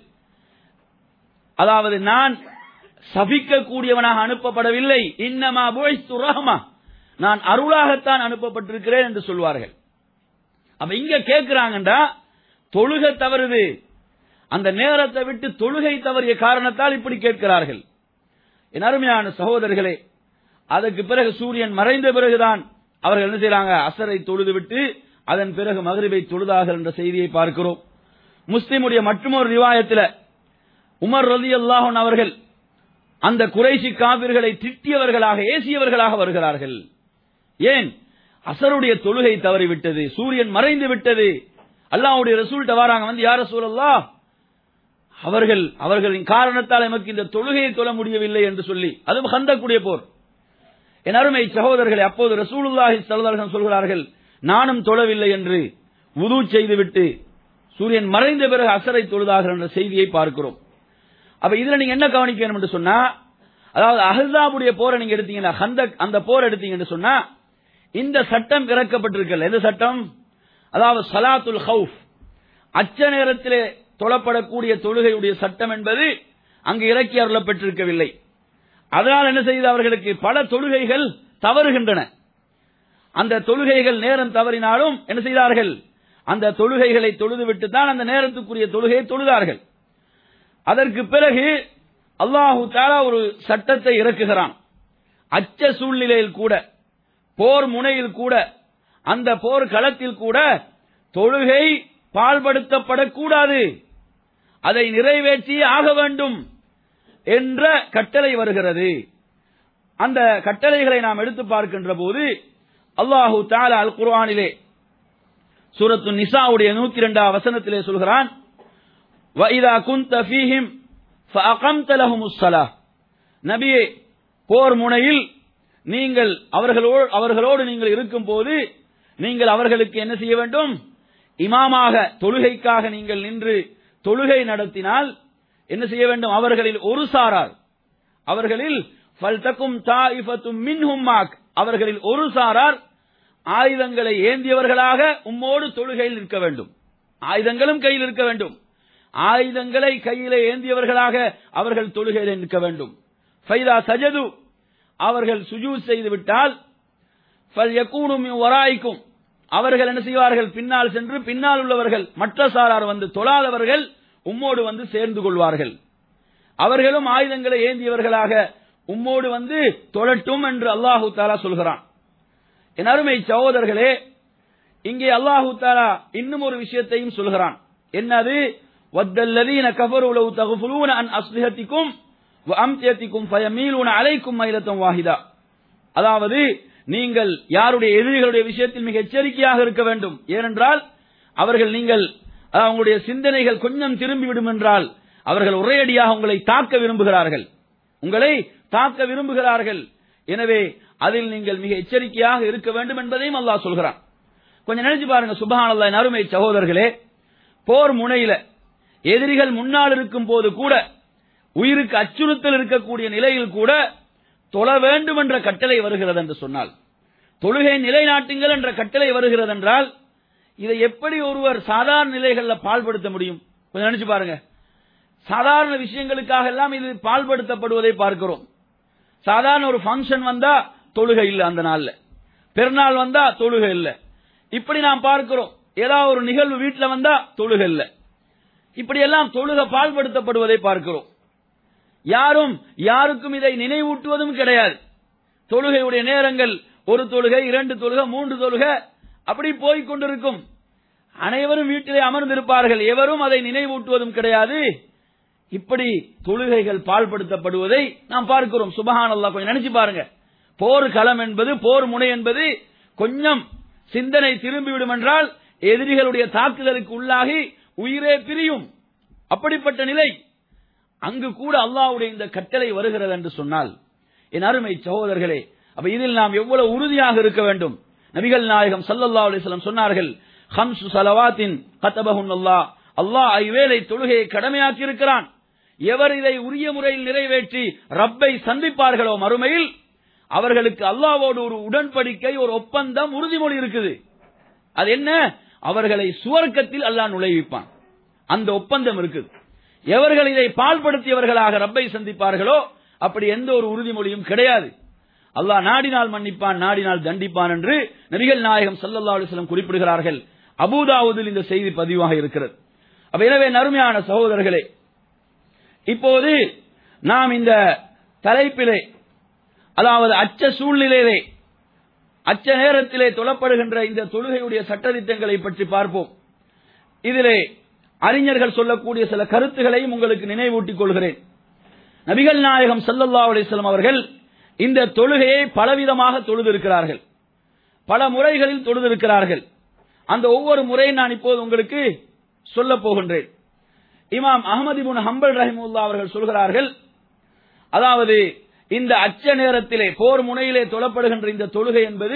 அதாவது, நான் சபிக்கக்கூடியவனாக அனுப்பப்படவில்லை, இன்னமா புஇஸ்து ரஹ்மா, நான் அருளாகத்தான் அனுப்பப்பட்டிருக்கிறேன் என்று சொல்வார்கள். அப்ப இங்க கேட்கிறாங்கடா, தொழுகை தவறுது, அந்த நேரத்தை விட்டு தொழுகை தவறிய காரணத்தால் இப்படி கேட்கிறார்கள். என் அருமையான சகோதரர்களே, அதற்கு பிறகு சூரியன் மறைந்த பிறகுதான் அவர்கள் என்ன செய்யறாங்க? அசரை தொழுது விட்டு அதன் பிறகு மக்ரிபை தொழுதார்கள் என்ற செய்தியை பார்க்கிறோம். முஸ்லிமுடைய மற்றொரு ரிவாயத்தில் உமர் ரலியல்லாஹு அன்ஹு அவர்கள் அந்த குறைஷி காபிர்களை திட்டியவர்களாக, ஏசியவர்களாக வருகிறார்கள். ஏன்? அசருடைய தொழுகை தவறிவிட்டது, சூரியன் மறைந்து விட்டது. அல்லாஹ்வுடைய ரசூல்ட்ட வராங்க, வந்து யா ரசூலல்லாஹ், அவர்களின் காரணத்தால் நமக்கு இந்த தொழுகையை தொழ முடியவில்லை என்று சொல்லி, அதுவும் ஹந்தக்குடைய போர். என் அருமை சகோதரர்களே, அப்போது ரசூலுல்லாஹி ஸல்லல்லாஹு அலைஹி வஸல்லம் சொல்கிறார்கள், நானும் தொழவில்லை என்று வுது செய்துவிட்டு சூரியன் மறைந்த பிறகு அசரை தொழுதார்கள் என்ற செய்தியை பார்க்கிறோம். அப்ப இதுல நீங்க என்ன கவனிக்கணும் என்று சொன்னா, அதாவது அஹ்ஸாபுடைய போரை நீங்க எடுத்தீங்கன்னா, ஹந்தக் அந்த போர் எடுத்தீங்கன்னு சொன்னா, இந்த சட்டம் இறக்கப்பட்டிருக்கல. எந்த சட்டம்? அதாவது ஸலாத்துல் ஹவுஃப், அச்ச நேரத்திலே தொழப்படக்கூடிய தொழுகையுடைய சட்டம் என்பது அங்கு இறக்கி அருளப்பட்டிருக்கவில்லை. அதனால் என்ன செய்து அவர்களுக்கு பல தொழுகைகள் தவறுகின்றன. அந்த தொழுகைகள் நேரம் தவறினாலும் என்ன செய்தார்கள்? அந்த தொழுகைகளை தொழுதுவிட்டு தான் அந்த நேரத்துக்குரிய தொழுகையை தொழுதார்கள். அதற்கு பிறகு அல்லாஹு தஆலா ஒரு சட்டத்தை இறக்குகிறான். அச்ச சூழ்நிலையில் கூட, போர் முனையில் கூட, அந்த போர் களத்தில் கூட தொழுகை பாழ்படுத்தப்படக்கூடாது, அதை நிறைவேற்றியே ஆக வேண்டும் என்ற கட்டளை வருகிறது. அந்த கட்டளைகளை நாம் எடுத்து பார்க்கின்ற போது அல்லாஹு தஆலா அல் குர்ஆனிலே சூரத்து நிசாவுடைய 102 வசனத்திலே சொல்கிறான், وَإِذَا كُنْتَ فِيهِمْ فَأَقَمْتَ لَهُمُ الصَّلَاةَ, நபியே, போர் முனையில் நீங்கள் அவர்களோடு நீங்கள் இருக்கும் போது நீங்கள் அவர்களுக்கு என்ன செய்ய வேண்டும்? இமாமாக தொழுகைக்காக நீங்கள் நின்று தொழுகை நடத்தினால் என்ன செய்ய வேண்டும்? அவர்களில் ஒரு சாரார், அவர்களில் ஃபல்தகும் தாயிஃபத்தும் மின்ஹும் மாக், அவர்களில் ஒரு சாரார் ஆயுதங்களை ஏந்தியவர்களாக உம்மோடு தொழுகையில் நிற்க வேண்டும். ஆயுதங்களும் கையில் இருக்க வேண்டும். ஆயுதங்களை கையிலே ஏந்தியவர்களாக அவர்கள் தொழுகையில் நிற்க வேண்டும். ஃபைதா சஜது, அவர்கள் சுஜூத் செய்து விட்டால் ஃபல்யகூனு மின் வராயிக்கும், அவர்கள் என்ன செய்வார்கள்? பின்னால் சென்று பின்னால் உள்ளவர்கள் மற்ற சாரார் வந்து தொழாதவர்கள் உம்மோடு வந்து சேர்ந்து கொள்வார்கள். அவர்களும் ஆயுதங்களை ஏந்தியவர்களாக உம்மோடு வந்து தொழட்டும் என்று அல்லாஹு தஆலா சொல்கிறான். என் அருமை சகோதரர்களே, இங்கே அல்லாஹு தஆலா இன்னும் ஒரு விஷயத்தையும் சொல்கிறான். என்னது? வத்தல்லதீன கஃபரு லவ் தக்ஃபுலூன அன் அஸ்லிஹத்திக்கும் வ அம்தியத்திக்கும் ஃபயமீலூன அலைக்கும் மைலத்தன் வாஹிதா. அதாவது நீங்கள் யாருடைய எதிரிகளுடைய விஷயத்தில் மிக எச்சரிக்கையாக இருக்க வேண்டும். ஏனென்றால் அவர்கள் நீங்கள் அவங்களுடைய சிந்தனைகள் கொஞ்சம் திரும்பிவிடும் என்றால் அவர்கள் ஒரேடியாக உங்களை தாக்க விரும்புகிறார்கள், உங்களை தாக்க விரும்புகிறார்கள். எனவே அதில் நீங்கள் மிக எச்சரிக்கையாக இருக்க வேண்டும் என்பதையும் அல்லாஹ் சொல்கிறான். கொஞ்சம் நினைச்சு பாருங்க, சுப்ஹானல்லாஹ். என் அருமை சகோதரர்களே, போர் முனையில எதிரிகள் முன்னால் இருக்கும் போது கூட, உயிருக்கு அச்சுறுத்தல் இருக்கக்கூடிய நிலையில் கூட தொழ வேண்டும் என்ற கட்டளை வருகிறது என்று சொன்னால், தொழுகை நிலைநாட்டுங்கள் என்ற கட்டளை வருகிறது என்றால், இதை எப்படி ஒருவர் சாதாரண நிலைகளில் பால்படுத்த முடியும்? கொஞ்சம் நினைச்சு பாருங்க. சாதாரண விஷயங்களுக்காக எல்லாம் இது பால்படுத்தப்படுவதை பார்க்கிறோம். சாதாரண ஒரு ஃபங்க்ஷன் வந்தா தொழுகை இல்லை, அந்த நாள்ல பெருநாள் வந்தா தொழுகை இல்லை, இப்படி நாம் பார்க்கிறோம். ஏதாவது ஒரு நிகழ்வு வீட்டில் வந்தா தொழுகை இல்லை, இப்படி எல்லாம் தொழுகை பால்படுத்தப்படுவதை பார்க்கிறோம். யாருக்கும் இதை நினைவூட்டுவதும் கிடையாது. தொழுகையுடைய நேரங்கள் ஒரு தொழுகை, 2 தொழுகை, 3 தொழுகை அப்படி போய்க் கொண்டிருக்கும். அனைவரும் வீட்டிலே அமர்ந்திருப்பார்கள், எவரும் அதை நினைவூட்டுவதும் கிடையாது. இப்படி தொழுகைகள் பால்படுத்தப்படுவதை நாம் பார்க்கிறோம். சுப்ஹானல்லாஹ். கொஞ்சம் நினைச்சு பாருங்க. போர் களம் என்பது, போர் முனை என்பது கொஞ்சம் சிந்தனை திரும்பிவிடும் என்றால் எதிரிகளுடைய தாக்குதலுக்கு உள்ளாகி உயிரே பிரியும். அப்படிப்பட்ட நிலை. அங்கு கூட அல்லாஹ்வுடைய இந்த கட்டளை வருகிறது என்று சொன்னால், என் அருமை சகோதரர்களே, அப்ப இதில் நாம் எவ்வளவு உறுதியாக இருக்க வேண்டும். நபிகள் நாயகம் ஸல்லல்லாஹு அலைஹி வஸல்லம் சொன்னார்கள், ஹம்சு ஸலவாத்தின் கதபஹுன்னல்லாஹ், அல்லாஹ் ஐவேளை தொழுகையை கடமையாக்கி இருக்கிறான். எவர் இதை உரிய முறையில் நிறைவேற்றி ரப்பை சந்திப்பார்களோ மறுமையில், அவர்களுக்கு அல்லாஹ்வோடு ஒரு உடன்படிக்கை, ஒரு ஒப்பந்தம், உறுதிமொழி இருக்குது. அது என்ன? அவர்களை சுவர்க்கத்தில் அல்லாஹ் நுழைவிப்பான். அந்த ஒப்பந்தம் இருக்குது. எவர்கள் இதை பால்படுத்தியவர்களாக ரப்பை சந்திப்பார்களோ அப்படி எந்த ஒரு உறுதிமொழியும் கிடையாது. அல்லாஹ் நாடினால் மன்னிப்பான், நாடினால் தண்டிப்பான் என்று நபிகள் நாயகம் ஸல்லல்லாஹு அலைஹி வஸல்லம் குறிப்பிடுகிறார்கள். அபூதாவூதில் இந்த செய்தி பதிவாக இருக்கிறது. அப்ப எனவே நறுமையான சகோதரர்களே, இப்போது நாம் இந்த தலைப்பிலே, அதாவது அச்ச சூழ்நிலையிலே, அச்ச நேரத்திலே தொழப்படுகின்ற இந்த தொழுகையுடைய சட்டதிட்டங்களை பற்றி பார்ப்போம். இதிலே அறிஞர்கள் சொல்லக்கூடிய சில கருத்துகளையும் உங்களுக்கு நினைவூட்டிக் கொள்கிறேன். நபிகள் நாயகம் ஸல்லல்லாஹு அலைஹி வஸல்லம் அவர்கள் இந்த தொழுகையை பலவிதமாக தொழுதிருக்கிறார்கள், பல முறைகளில் தொழுதிருக்கிறார்கள். அந்த ஒவ்வொரு முறையும் நான் இப்போது உங்களுக்கு சொல்ல போகின்றேன். இமாம் அஹ்மத் இப்னு ஹம்பல் ரஹிமஹுல்லாஹ் அவர்கள் சொல்கிறார்கள், அதாவது இந்த அச்ச நேரத்திலே போர் முனையிலே தொழப்படுகின்ற இந்த தொழுகை என்பது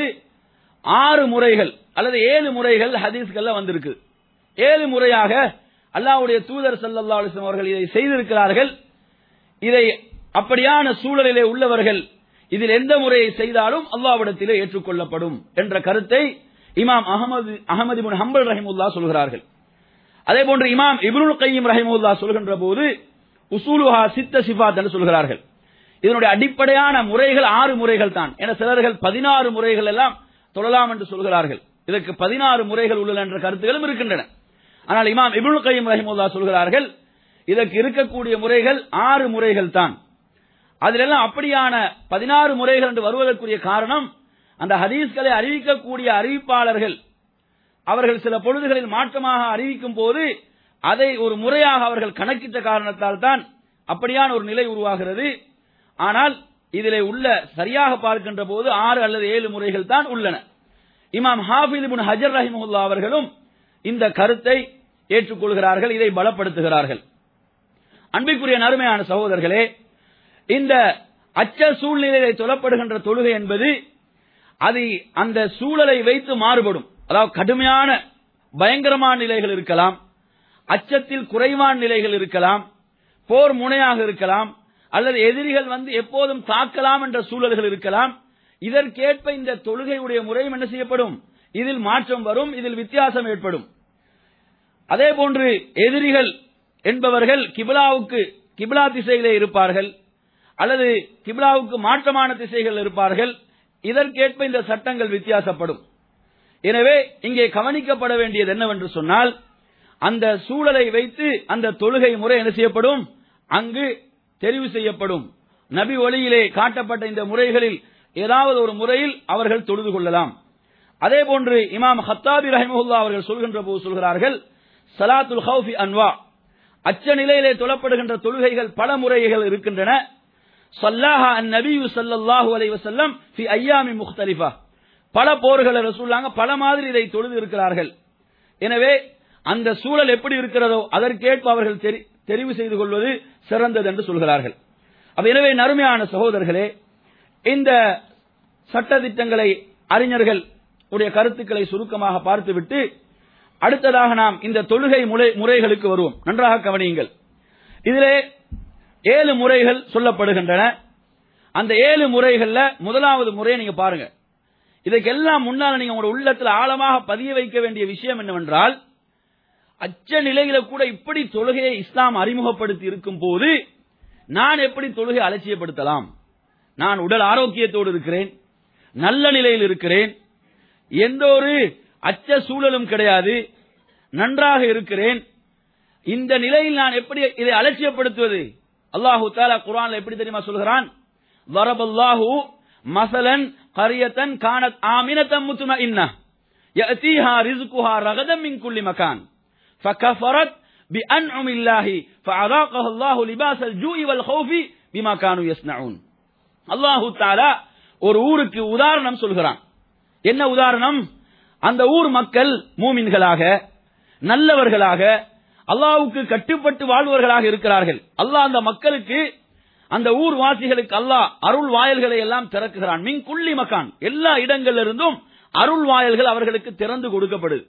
6 முறைகள் அல்லது 7 முறைகள் ஹதீஸ்கள்ல வந்திருக்கு. 7 முறையாக அல்லாஹ்வுடைய தூதர் ஸல்லல்லாஹு அலைஹி வஸல்லம் அவர்கள் இதை செய்திருக்கிறார்கள். இதை அப்படியான சூழலிலே உள்ளவர்கள் இதில் எந்த முறையை செய்தாலும் அல்லாஹ்விடத்திலே ஏற்றுக்கொள்ளப்படும் என்ற கருத்தை இமாம் அஹ்மத் இப்னு ஹம்பல் ரஹிமஹுல்லாஹ் சொல்கிறார்கள். அதே போன்று இமாம் இப்னுல் கய்யிம் ரஹிமஹுல்லாஹ் சொல்கின்ற போது உசூலுஹா சித்த சிஃபாத் என்று சொல்கிறார்கள். இதனுடைய அடிப்படையான முறைகள் 6 முறைகள் தான். என சிலர்கள் 16 முறைகள் எல்லாம் தொழலாம் என்று சொல்கிறார்கள். இதற்கு 16 முறைகள் உள்ளன என்ற கருத்துகளும் இருக்கின்றன. ஆனால் இமாம் இப்னுல் கய்யிம் ரஹிமஹுல்லாஹ் சொல்கிறார்கள், இதற்கு இருக்கக்கூடிய முறைகள் 6 முறைகள் தான். அதிலெல்லாம் அப்படியான 16 முறைகள் என்று வருவதற்குரிய காரணம், அந்த ஹதீஸ்களை அறிவிக்கக்கூடிய அறிவிப்பாளர்கள் அவர்கள் சில பொழுதுகளில் மாற்றமாக அறிவிக்கும் போது அதை ஒரு முறையாக அவர்கள் கணக்கிட்ட காரணத்தால் தான் அப்படியான ஒரு நிலை உருவாகிறது. ஆனால் இதிலே உள்ள சரியாக பார்க்கின்ற போது 6 அல்லது 7 முறைகள் தான் உள்ளன. இமாம் ஹாஃபிஸ் இப்னு ஹஜர் ரஹிமஹுல்லாஹ் அவர்களும் இந்த கருத்தை ஏற்றுக்கொள்கிறார்கள், இதை பலப்படுத்துகிறார்கள். அன்பிற்குரிய நறுமையான சகோதரர்களே, இந்த அச்ச சூழ்நிலையை தொழப்படுகின்ற தொழுகை என்பது அது அந்த சூழலை வைத்து மாறுபடும். அதாவது கடுமையான பயங்கரமான நிலைகள் இருக்கலாம், அச்சத்தில் குறைவான நிலைகள் இருக்கலாம், போர் முனையாக இருக்கலாம், அல்லது எதிரிகள் வந்து எப்போதும் தாக்கலாம் என்ற சூழல்கள் இருக்கலாம். இதற்கேற்ப இந்த தொழுகையுடைய முறையும் என்ன செய்யப்படும், இதில் மாற்றம் வரும், இதில் வித்தியாசம் ஏற்படும். அதே போன்று எதிரிகள் என்பவர்கள் கிபிலா திசையிலே இருப்பார்கள், அல்லது கிபிலாவுக்கு மாற்றமான திசைகள் இருப்பார்கள். இதற்கேற்ப இந்த சட்டங்கள் வித்தியாசப்படும். எனவே இங்கே கவனிக்கப்பட வேண்டியது என்னவென்று சொன்னால், அந்த சூழலை வைத்து அந்த தொழுகை முறை என்ன செய்யப்படும், அங்கு தெரிவு செய்யப்படும். நபி வழியிலே காட்டப்பட்ட இந்த முறைகளில் ஏதாவது ஒரு முறையில் அவர்கள் தொழுது கொள்ளலாம். அதே போன்று இமாம் ஹத்தாபி ரஹிமஹுல்லா அவர்கள் சொல்கின்ற போது சொல்கிறார்கள், ஸலாத்துல் ஹௌஃபி அன்வா, அச்ச நிலையிலே தொழப்படுகின்ற தொழுகைகள் பல முறைகள் இருக்கின்றன. ஸல்லல்லாஹு அன்-நபி ஸல்லல்லாஹு அலைஹி வஸல்லம் ஃபி அய்யாமி முக்தலிஃபா, பல போர்களை ரசூலுல்லாஹ் பல மாதிரி இதை தொழுது இருக்கிறார்கள். எனவே அந்த சூழல் எப்படி இருக்கிறதோ அதற்கேற்ப அவர்கள் தெரிவு செய்து கொள்வது சிறந்தது என்று சொல்கிறார்கள். எனவே நறுமையான சகோதரர்களே, இந்த சட்டதிட்டங்களை அறிஞர்கள் உடைய கருத்துக்களை சுருக்கமாக பார்த்துவிட்டு அடுத்ததாக நாம் இந்த தொழுகை முறைகளுக்கு வருவோம். நன்றாக கவனியுங்கள். இதிலே 7 முறைகள் சொல்லப்படுகின்றன. அந்த 7 முறைகள்ல முதலாவது முறையை நீங்க பாருங்க. இதற்கெல்லாம் முன்னால நீங்க உங்களுடைய உள்ளத்தில் ஆழமாக பதிய வைக்க வேண்டிய விஷயம் என்னவென்றால், அச்ச நிலையில கூட இப்படி தொழுகையை இஸ்லாம் அறிமுகப்படுத்தி இருக்கும் போது நான் எப்படி தொழுகை அலட்சியப்படுத்தலாம்? நான் உடல் ஆரோக்கியத்தோடு இருக்கிறேன், நல்ல நிலையில் இருக்கிறேன், எந்த ஒரு அச்ச சூழலும் கிடையாது, நன்றாக இருக்கிறேன். இந்த நிலையில் நான் எப்படி இதை அலட்சியப்படுத்துவது? அல்லாஹு தஆலா குர்ஆன்ல எப்படி தெரியுமா சொல்கிறான்? வரபல்லாஹு மஸலன் கரியத்தன் கானத் ஆமினத்தன் முத்மஇன்னா யஅதீஹா ரிஸ்குஹா ரகதன் மின் குல்லி மகான் ஃபகஃபரத் பிஅன்உமில்லாஹி ஃபஅதாகஹு அல்லாஹு லிபாஸல் ஜூஇ வல் கௌஃபி பிமா கானூ யஸ்னஊன். அல்லாஹு தஆலா ஒரு ஊருக்கு உதாரணம் சொல்கிறான். என்ன உதாரணம்? அந்த ஊர் மக்கள் மூமின்களாக, நல்லவர்களாக, அல்லாஹ்வுக்கு கட்டுப்பட்டு வாழ்வர்களாக இருக்கிறார்கள். அல்லாஹ் அந்த மக்களுக்கு, அந்த ஊர் வாசிகளுக்கு அல்லாஹ் அருள் வாயல்களை எல்லாம் திறக்குகிறான். மின் குல்லி மகான், எல்லா இடங்களிலிருந்தும் அருள் வாயல்கள் அவர்களுக்கு திறந்து கொடுக்கப்படுது.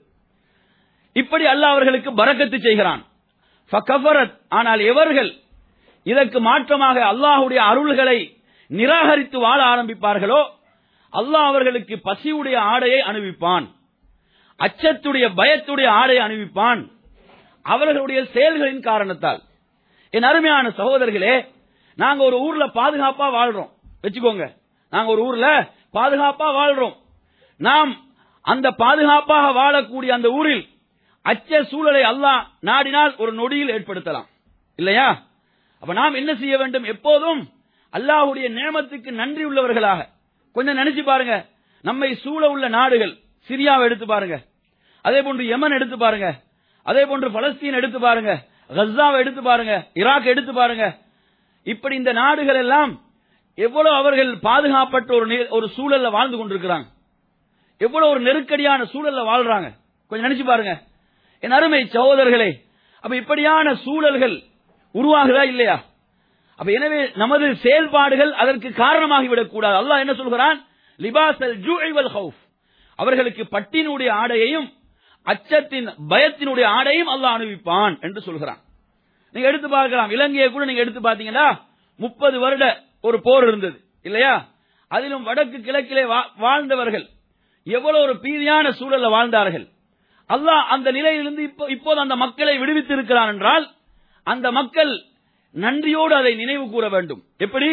இப்படி அல்லாஹ் அவர்களுக்கு பரக்கத்து செய்கிறான். ஃபகஃபரத், ஆனால் எவர்கள் இதற்கு மாற்றமாக அல்லாஹ்வுடைய அருள்களை நிராகரித்து வாழ ஆரம்பிப்பார்களோ அல்லாஹ் அவர்களுக்கு பசியுடைய ஆடையை அணிவிப்பான், அச்சத்துடைய பயத்துடைய ஆடையை அணிவிப்பான், அவர்களுடைய செயல்களின் காரணத்தால். என் அருமையான சகோதரர்களே, நாங்க ஒரு ஊர்ல பாதுகாப்பா வாழ்றோம் வச்சுக்கோங்க. நாங்க ஒரு ஊர்ல பாதுகாப்பா வாழ்றோம். நாம் அந்த பாதுகாப்பாக வாழக்கூடிய அந்த ஊரில் அச்ச சூழலை அல்லாஹ் நாடினால் ஒரு நொடியில் ஏற்படுத்தலாம், இல்லையா? அப்ப நாம் என்ன செய்ய வேண்டும்? எப்போதும் அல்லாஹ்வுடைய நியமத்துக்கு நன்றி உள்ளவர்களாக. கொஞ்சம் நினைச்சு பாருங்க, நம்மை சூழ உள்ள நாடுகள், சிரியாவை எடுத்து பாருங்க, அதே போன்று யமன் எடுத்து பாருங்க, அதே போன்று பலஸ்தீன் எடுத்து பாருங்க, கஸாவை எடுத்து பாருங்க, ஈராக் எடுத்து பாருங்க. இப்படி இந்த நாடுகள் எல்லாம் எவ்வளவு அவர்கள் பாதுகாப்பற்ற ஒரு சூழல்ல வாழ்ந்து கொண்டிருக்கிறாங்க, எவ்வளவு ஒரு நெருக்கடியான சூழல்ல வாழ்றாங்க. கொஞ்சம் நினைச்சு பாருங்க என் அருமை சகோதரர்களே. அப்ப இப்படியான சூழல்கள் உருவாகுதா இல்லையா? அப்ப எனவே நமது செயல்பாடுகள் அதற்கு காரணமாகிவிடக் கூடாது. அல்லாஹ் என்ன சொல்கிறான்? லிபாஸல் ஜூஇ வல் கௌஃப், அவர்களுக்கு பட்டினுடைய ஆடையையும் அச்சத்தின் பயத்தினுடைய ஆடையும் அல்லாஹ் அணிவிப்பான் என்று சொல்கிறான். நீங்க எடுத்து பார்க்கலாம், இலங்கையை கூட நீங்க எடுத்து பாத்தீங்கன்னா 30 வருட ஒரு போர் இருந்தது இல்லையா? அதிலும் வடக்கு கிழக்கிலே வாழ்ந்தவர்கள் எவ்வளவு ஒரு பீதியான சூழல்ல வாழ்ந்தார்கள். அல்லாஹ் அந்த நிலையிலிருந்து இப்போது அந்த மக்களை விடுவித்து இருக்கிறான் என்றால் அந்த மக்கள் நன்றியோடு அதை நினைவு கூற வேண்டும். எப்படி?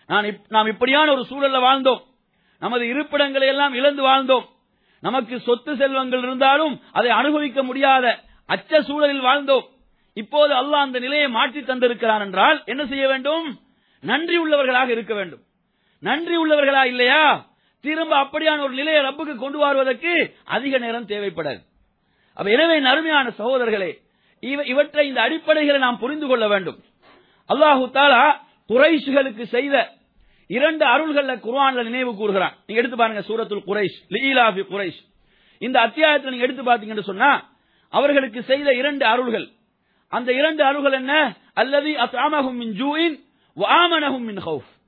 நாம் இப்படியான ஒரு சூழல்ல வாழ்ந்தோம், நமது இருப்பிடங்களை எல்லாம் இழந்து வாழ்ந்தோம், நமக்கு சொத்து செல்வங்கள் இருந்தாலும் அதை அனுபவிக்க முடியாத அச்ச சூழலில் வாழ்ந்தோம். இப்போது அல்லாஹ் அந்த நிலையை மாற்றி தந்திருக்கிறான் என்றால் என்ன செய்ய வேண்டும்? நன்றி உள்ளவர்களாக இருக்க வேண்டும். நன்றி உள்ளவர்களா இல்லையா, திரும்ப அப்படியான ஒரு நிலையை ரப்புக்கு கொண்டு வருவதற்கு அதிக நேரம் தேவைப்படாது. அப்ப எனவே அருமையான சகோதரர்களே, இவற்றை இந்த அடிப்படைகளை நாம் புரிந்து கொள்ள வேண்டும். அல்லாஹு தஆலா குறைஷிகளுக்கு செய்த 2 அருள்களை குர்ஆன்ல நினைவு கூறுகிறான். நீங்க எடுத்து பாருங்க, சூரத்துல் குரைஷ், லீலாஃபி குரைஷ். இந்த அத்தியாயத்தை நீங்க எடுத்து பாத்தீங்கன்னு சொன்னா அவர்களுக்கு செய்த 2 அருள்கள். அந்த 2 அருள்கள் என்ன? அல்லதி அத்அமஹும் மின் ஜூஇன் வ ஆமனஹும் மின் கௌஃப்.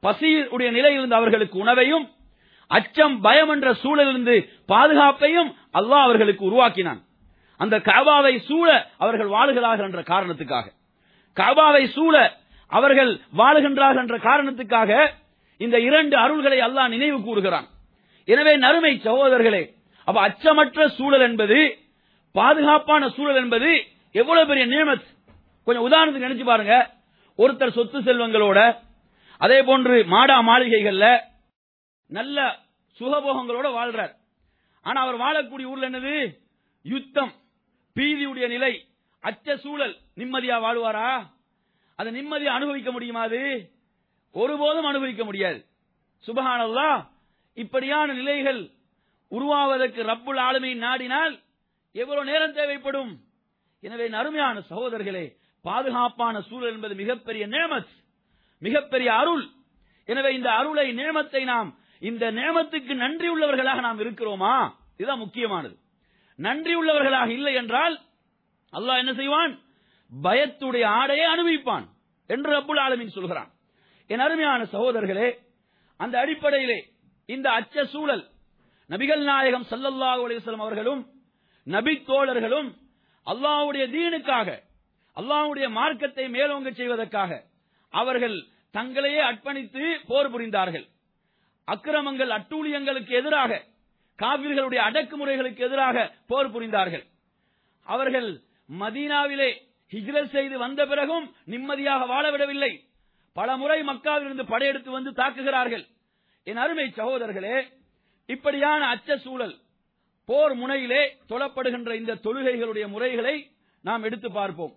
பசியுடைய நிலையிலிருந்து அவர்களுக்கு உணவையும், அச்சம் பயம் என்ற சூழலிலிருந்து பாதுகாப்பையும் அல்லாஹ் அவர்களுக்கு உருவாக்கினான். அந்த கஅபாவை சூழ அவர்கள் வாழுகிறார்கள் என்ற காரணத்துக்காக, கஅபாவை சூழ அவர்கள் வாழுகின்றார்கள் என்ற காரணத்துக்காக இந்த இரண்டு அருள்களை அல்லாஹ் நினைவு கூறுகிறான். எனவே நறுமை சகோதரர்களே, அப்ப அச்சமற்ற சூழல் என்பது, பாதுகாப்பான சூழல் என்பது எவ்வளவு பெரிய நியமத். கொஞ்சம் உதாரணத்துக்கு நினைச்சு பாருங்க. ஒருத்தர் சொத்து செல்வங்களோட, அதே போன்று மாடா மாளிகைகள்ல நல்ல சுகபோகங்களோட வாழ்றார். ஆனா அவர் வாழக்கூடிய ஊர்ல என்னது? யுத்தம், பீதியுடைய நிலை, அச்ச சூழல். நிம்மதியா வாழுவாரா? அந்த நிம்மதியை அனுபவிக்க முடியுமா? அது ஒருபோதும் அனுபவிக்க முடியாது. சுப்ஹானல்லாஹ். இப்படியான நிலைகள் உருவாவதற்கு ரப்புல் ஆலமீன் நாடினால் எவ்வளவு நேரம் தேவைப்படும்? எனவே அருமையான சகோதரர்களே, பாதுகாப்பான சூழல் என்பது மிகப்பெரிய நேமத், மிகப்பெரிய அருள். எனவே இந்த அருளை, நேமத்தை நாம், இந்த நேமத்துக்கு நன்றி உள்ளவர்களாக நாம் இருக்கிறோமா? இதுதான் முக்கியமானது. நன்றி உள்ளவர்களாக இல்லை என்றால் அல்லாஹ் என்ன செய்வான்? பயத்துடைய ஆடையை அனுபவிப்பான் என்று ரப்புல் ஆலமீன் சொல்கிறான். என் அருமையான சகோதரர்களே, அந்த அடிப்படையிலே இந்த அச்ச சூழல் நபிகள் நாயகம் ஸல்லல்லாஹு அலைஹி வஸல்லம் அவர்களும் நபி தோழர்களும் அல்லாஹ்வுடைய தீனுக்காக, அல்லாஹ்வுடைய மார்க்கத்தை மேலோங்க செய்வதற்காக அவர்கள் தங்களையே அர்ப்பணித்து போர் புரிந்தார்கள். அக்கிரமங்கள், அட்டூழியங்களுக்கு எதிராக, காபிர்களுடைய அடக்குமுறைகளுக்கு எதிராக போர் புரிந்தார்கள். அவர்கள் மதீனாவிலே ஹிஜ்ரத் செய்து வந்த பிறகும் நிம்மதியாக வாழவிடவில்லை. பல முறை மக்காவிலிருந்து படையெடுத்து வந்து தாக்குகிறார்கள். என் அருமை சகோதரர்களே, இப்படியான அச்ச சூழல், போர் முனையிலே தொழப்படுகின்ற இந்த தொழுகைகளுடைய முறைகளை நாம் எடுத்து பார்ப்போம்.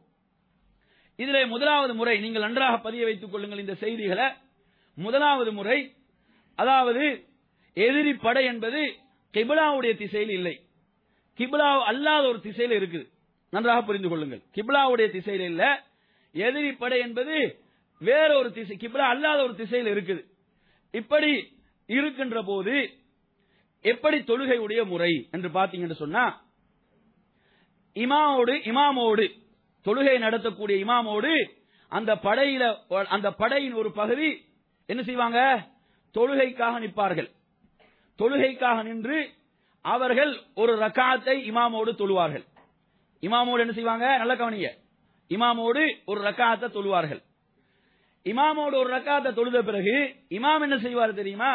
இதிலே முதலாவது முறை, நீங்கள் நன்றாக பதிய வைத்துக் கொள்ளுங்கள் இந்த செய்திகளை. முதலாவது முறை, அதாவது எதிரி படை என்பது கிப்லாவுடைய திசையில் இல்லை, கிப்லா அல்லாத ஒரு திசையில் இருக்குது. நன்றாக புரிந்து கொள்ளுங்கள். கிப்லாவுடைய திசையில் இல்ல, எதிரி படை என்பது வேறொரு திசை, கிப்லா அல்லாத ஒரு திசையில் இருக்குது. இப்படி இருக்கின்ற போது எப்படி தொழுகையுடைய முறை என்று பார்த்தீங்கன்னு சொன்னா, இமாமோடு தொழுகை நடத்தக்கூடிய இமாமோடு அந்த படையில, அந்த படையின் ஒரு பகுதி என்ன செய்வாங்க? தொழுகைக்காக நிற்பார்கள். தொழுகைக்காக நின்று அவர்கள் ஒரு ரக்காத்தை இமாமோடு தொழுவார்கள். இமாமோடு என்ன செய்வாங்க? நல்ல கவனிங்க. இமாமோடு ஒரு ரக்காத்தை தொழுவார்கள். இமாமோடு ஒரு ரக்காத்தை தொழுத பிறகு இமாம் என்ன செய்வார் தெரியுமா?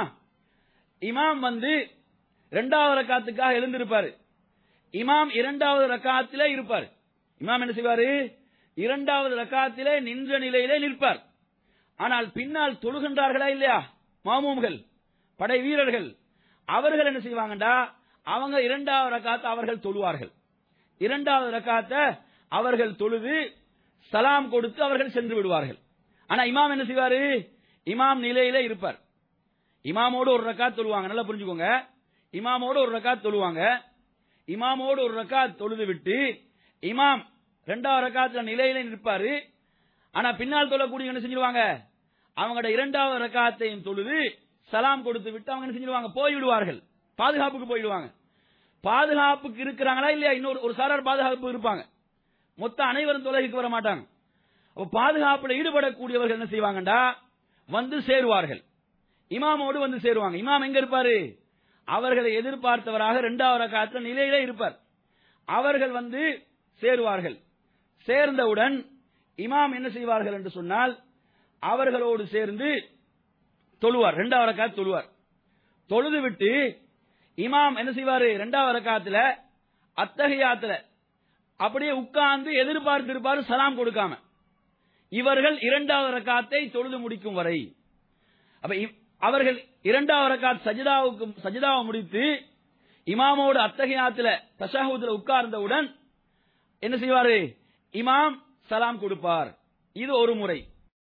இமாம் வந்து இரண்டாவது ரக்காத்துக்காக எழுந்திருப்பாரு. இமாம் இரண்டாவது ரக்காத்திலே இருப்பார். இமாம் என்ன செய்வாரு? இரண்டாவது ரக்காத்திலே நின்ற நிலையிலே நிற்பார். ஆனால் பின்னால் தொழுகின்றார்களா இல்லையா மாமூம்கள், படை வீரர்கள், அவர்கள் என்ன செய்வாங்கடா? அவங்க இரண்டாவது ரக்காத்தை அவர்கள் தொழுவார்கள். இரண்டாவது ரக்காத்தை அவர்கள் தொழுது சலாம் கொடுத்து அவர்கள் சென்று விடுவார்கள். ஆனா இமாம் என்ன செய்வாரு? இமாம் நிலையிலே இருப்பார். இமாமோடு ஒரு ரக்காத் தொழுவாங்க. நல்லா புரிஞ்சுக்கோங்க. இமாமோடு ஒரு ரக்காத் தொழுவாங்க. இமாமோடு ஒரு ரக்காத் தொழுது விட்டு இமாம் இரண்டாவது ரக்காத்துல நிலையிலே நிற்பாரு. ஆனா பின்னால் தொழக்கூடிய என்ன செஞ்சிருவாங்க? அவங்களோட இரண்டாவது ரக்காத்தையும் தொழுது சலாம் கொடுத்து விட்டு அவங்க என்ன செஞ்சிருவாங்க? போய்விடுவார்கள். பாதுகாப்புக்கு போயிடுவாங்க. பாதுகாப்புக்கு இருக்கிறாங்களா இல்லையா? இன்னொரு ஒரு சாரார் பாதுகாப்பு இருப்பாங்க. மொத்த அனைவரும் தொழுகைக்கு வர மாட்டாங்க. பாதுகாப்புல ஈடுபடக்கூடியவர்கள் என்ன செய்வாங்கடா? வந்து சேருவார்கள். இமாமோடு வந்து சேருவாங்க. இமாம் எங்க இருப்பாரு? அவர்களை எதிர்பார்த்தவராக இரண்டாவது ரக்காத்துல நிலையிலே இருப்பார். அவர்கள் வந்து சேருவார்கள். சேர்ந்தவுடன் இமாம் என்ன செய்வார்கள் என்று சொன்னால், அவர்களோடு சேர்ந்து தொழுவார். இரண்டாவது ரக்காத் தொழுவார். தொழுது விட்டு இமாம் என்ன செய்வாரு? இரண்டாவது ரக்காத்துல அத்தஹியாத்துல அப்படியே உட்கார்ந்து எதிர்பார்த்து இருப்பாரு, சலாம் கொடுக்காம. இவர்கள் இரண்டாவது ரக்காத்தை தொழுது முடிக்கும் வரை. அப்ப அவர்கள் இரண்டாவது ரக்காத் சஜிதாவை முடித்து இமாமோடு அத்தஹியாத்துல தஷஹுதுல உட்கார்ந்தவுடன் என்ன செய்வாரு? இமாம் சலாம் கொடுப்பார். இது ஒரு முறை.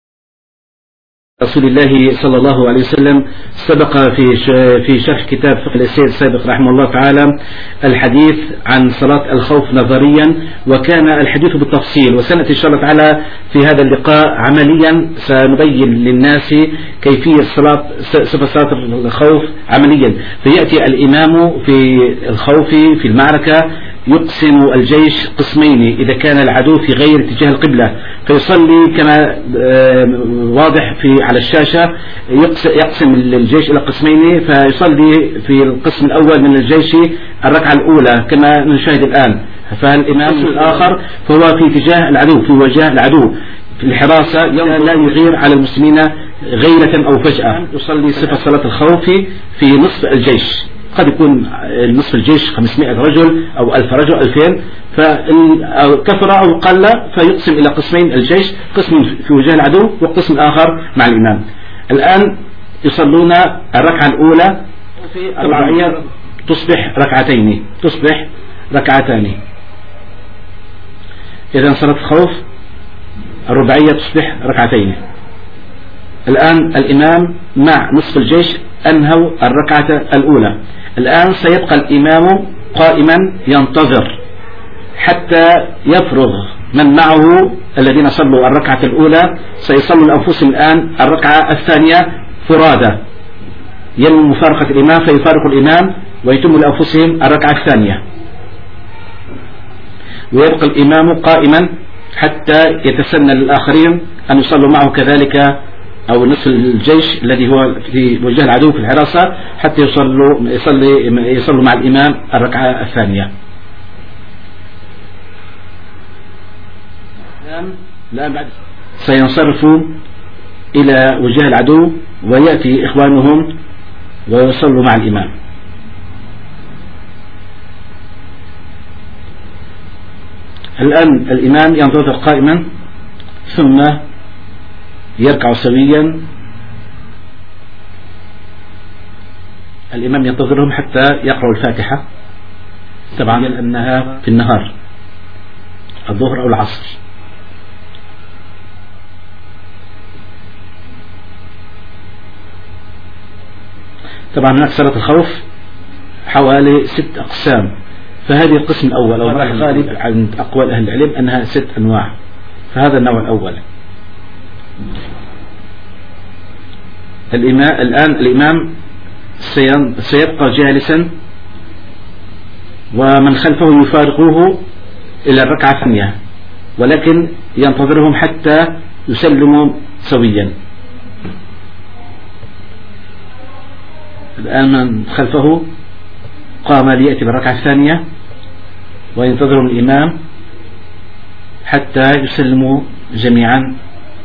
رسول الله صلى الله عليه وسلم سبق في شرح كتاب فقه السيد السابق رحمه الله تعالى الحديث عن صلاة الخوف نظريا، وكان الحديث بالتفصيل، وسنأتي إن شاء الله تعالى في هذا اللقاء عمليا سنبين للناس كيفية صفة صلاة الخوف عمليا. فيأتي الإمام في الخوف في المعركة يقسم الجيش قسمين إذا كان العدو في غير اتجاه القبلة، فيصلي كما واضح على الشاشة، يقسم الجيش إلى قسمين، فيصلي في القسم الأول من الجيش الركعة الأولى كما نشاهد الآن، فالإمام الآخر فهو في اتجاه العدو، في وجه العدو في الحراسة، لا يغير على المسلمين غيرة أو فجأة. يصلي صفة صلاة الخوف في نصف الجيش، قد يكون نصف الجيش 500 رجل أو 1000 رجل 2000، فكثر أو قل فيقسم إلى قسمين الجيش، قسم في وجه العدو وقسم آخر مع الإمام. الآن يصلون الركعة الأولى في الرباعية تصبح ركعتان. إذا صلاة الخوف الرباعية تصبح ركعتين. الآن الإمام مع نصف الجيش أنهوا الركعة الأولى. الآن سيبقى الإمام قائما ينتظر حتى يفرغ من معه الذين صلوا الركعة الأولى، سيصلوا لأنفسهم الآن الركعة الثانية فرادى، ينوي مفارقة الإمام فيفارق الإمام ويتم لأنفسهم الركعة الثانية، ويبقى الإمام قائما حتى يتسنى للآخرين أن يصلوا معه كذلك، أو نصف الجيش الذي هو في وجه العدو في الحراسة، حتى يصلوا مع الإمام الركعة الثانية. الآن بعد سينصرفوا إلى وجه العدو ويأتي إخوانهم ويصلوا مع الإمام. الآن الإمام ينتظر قائما ثم يركع سويا. الإمام ينتظرهم حتى يقرأوا الفاتحة، طبعا لأنها في النهار الظهر أو العصر. طبعا هناك صلاة الخوف حوالي 6 أقسام، فهذه القسم الأول أو الغالب عند أقوال أهل العلم أنها 6 أنواع، فهذا النوع الأول. الآن الإمام سيبقى جالسا ومن خلفه يفارقوه إلى الركعة الثانية، ولكن ينتظرهم حتى يسلموا سويا. الآن من خلفه قام ليأتي بالركعة الثانية وينتظر الإمام حتى يسلموا جميعا،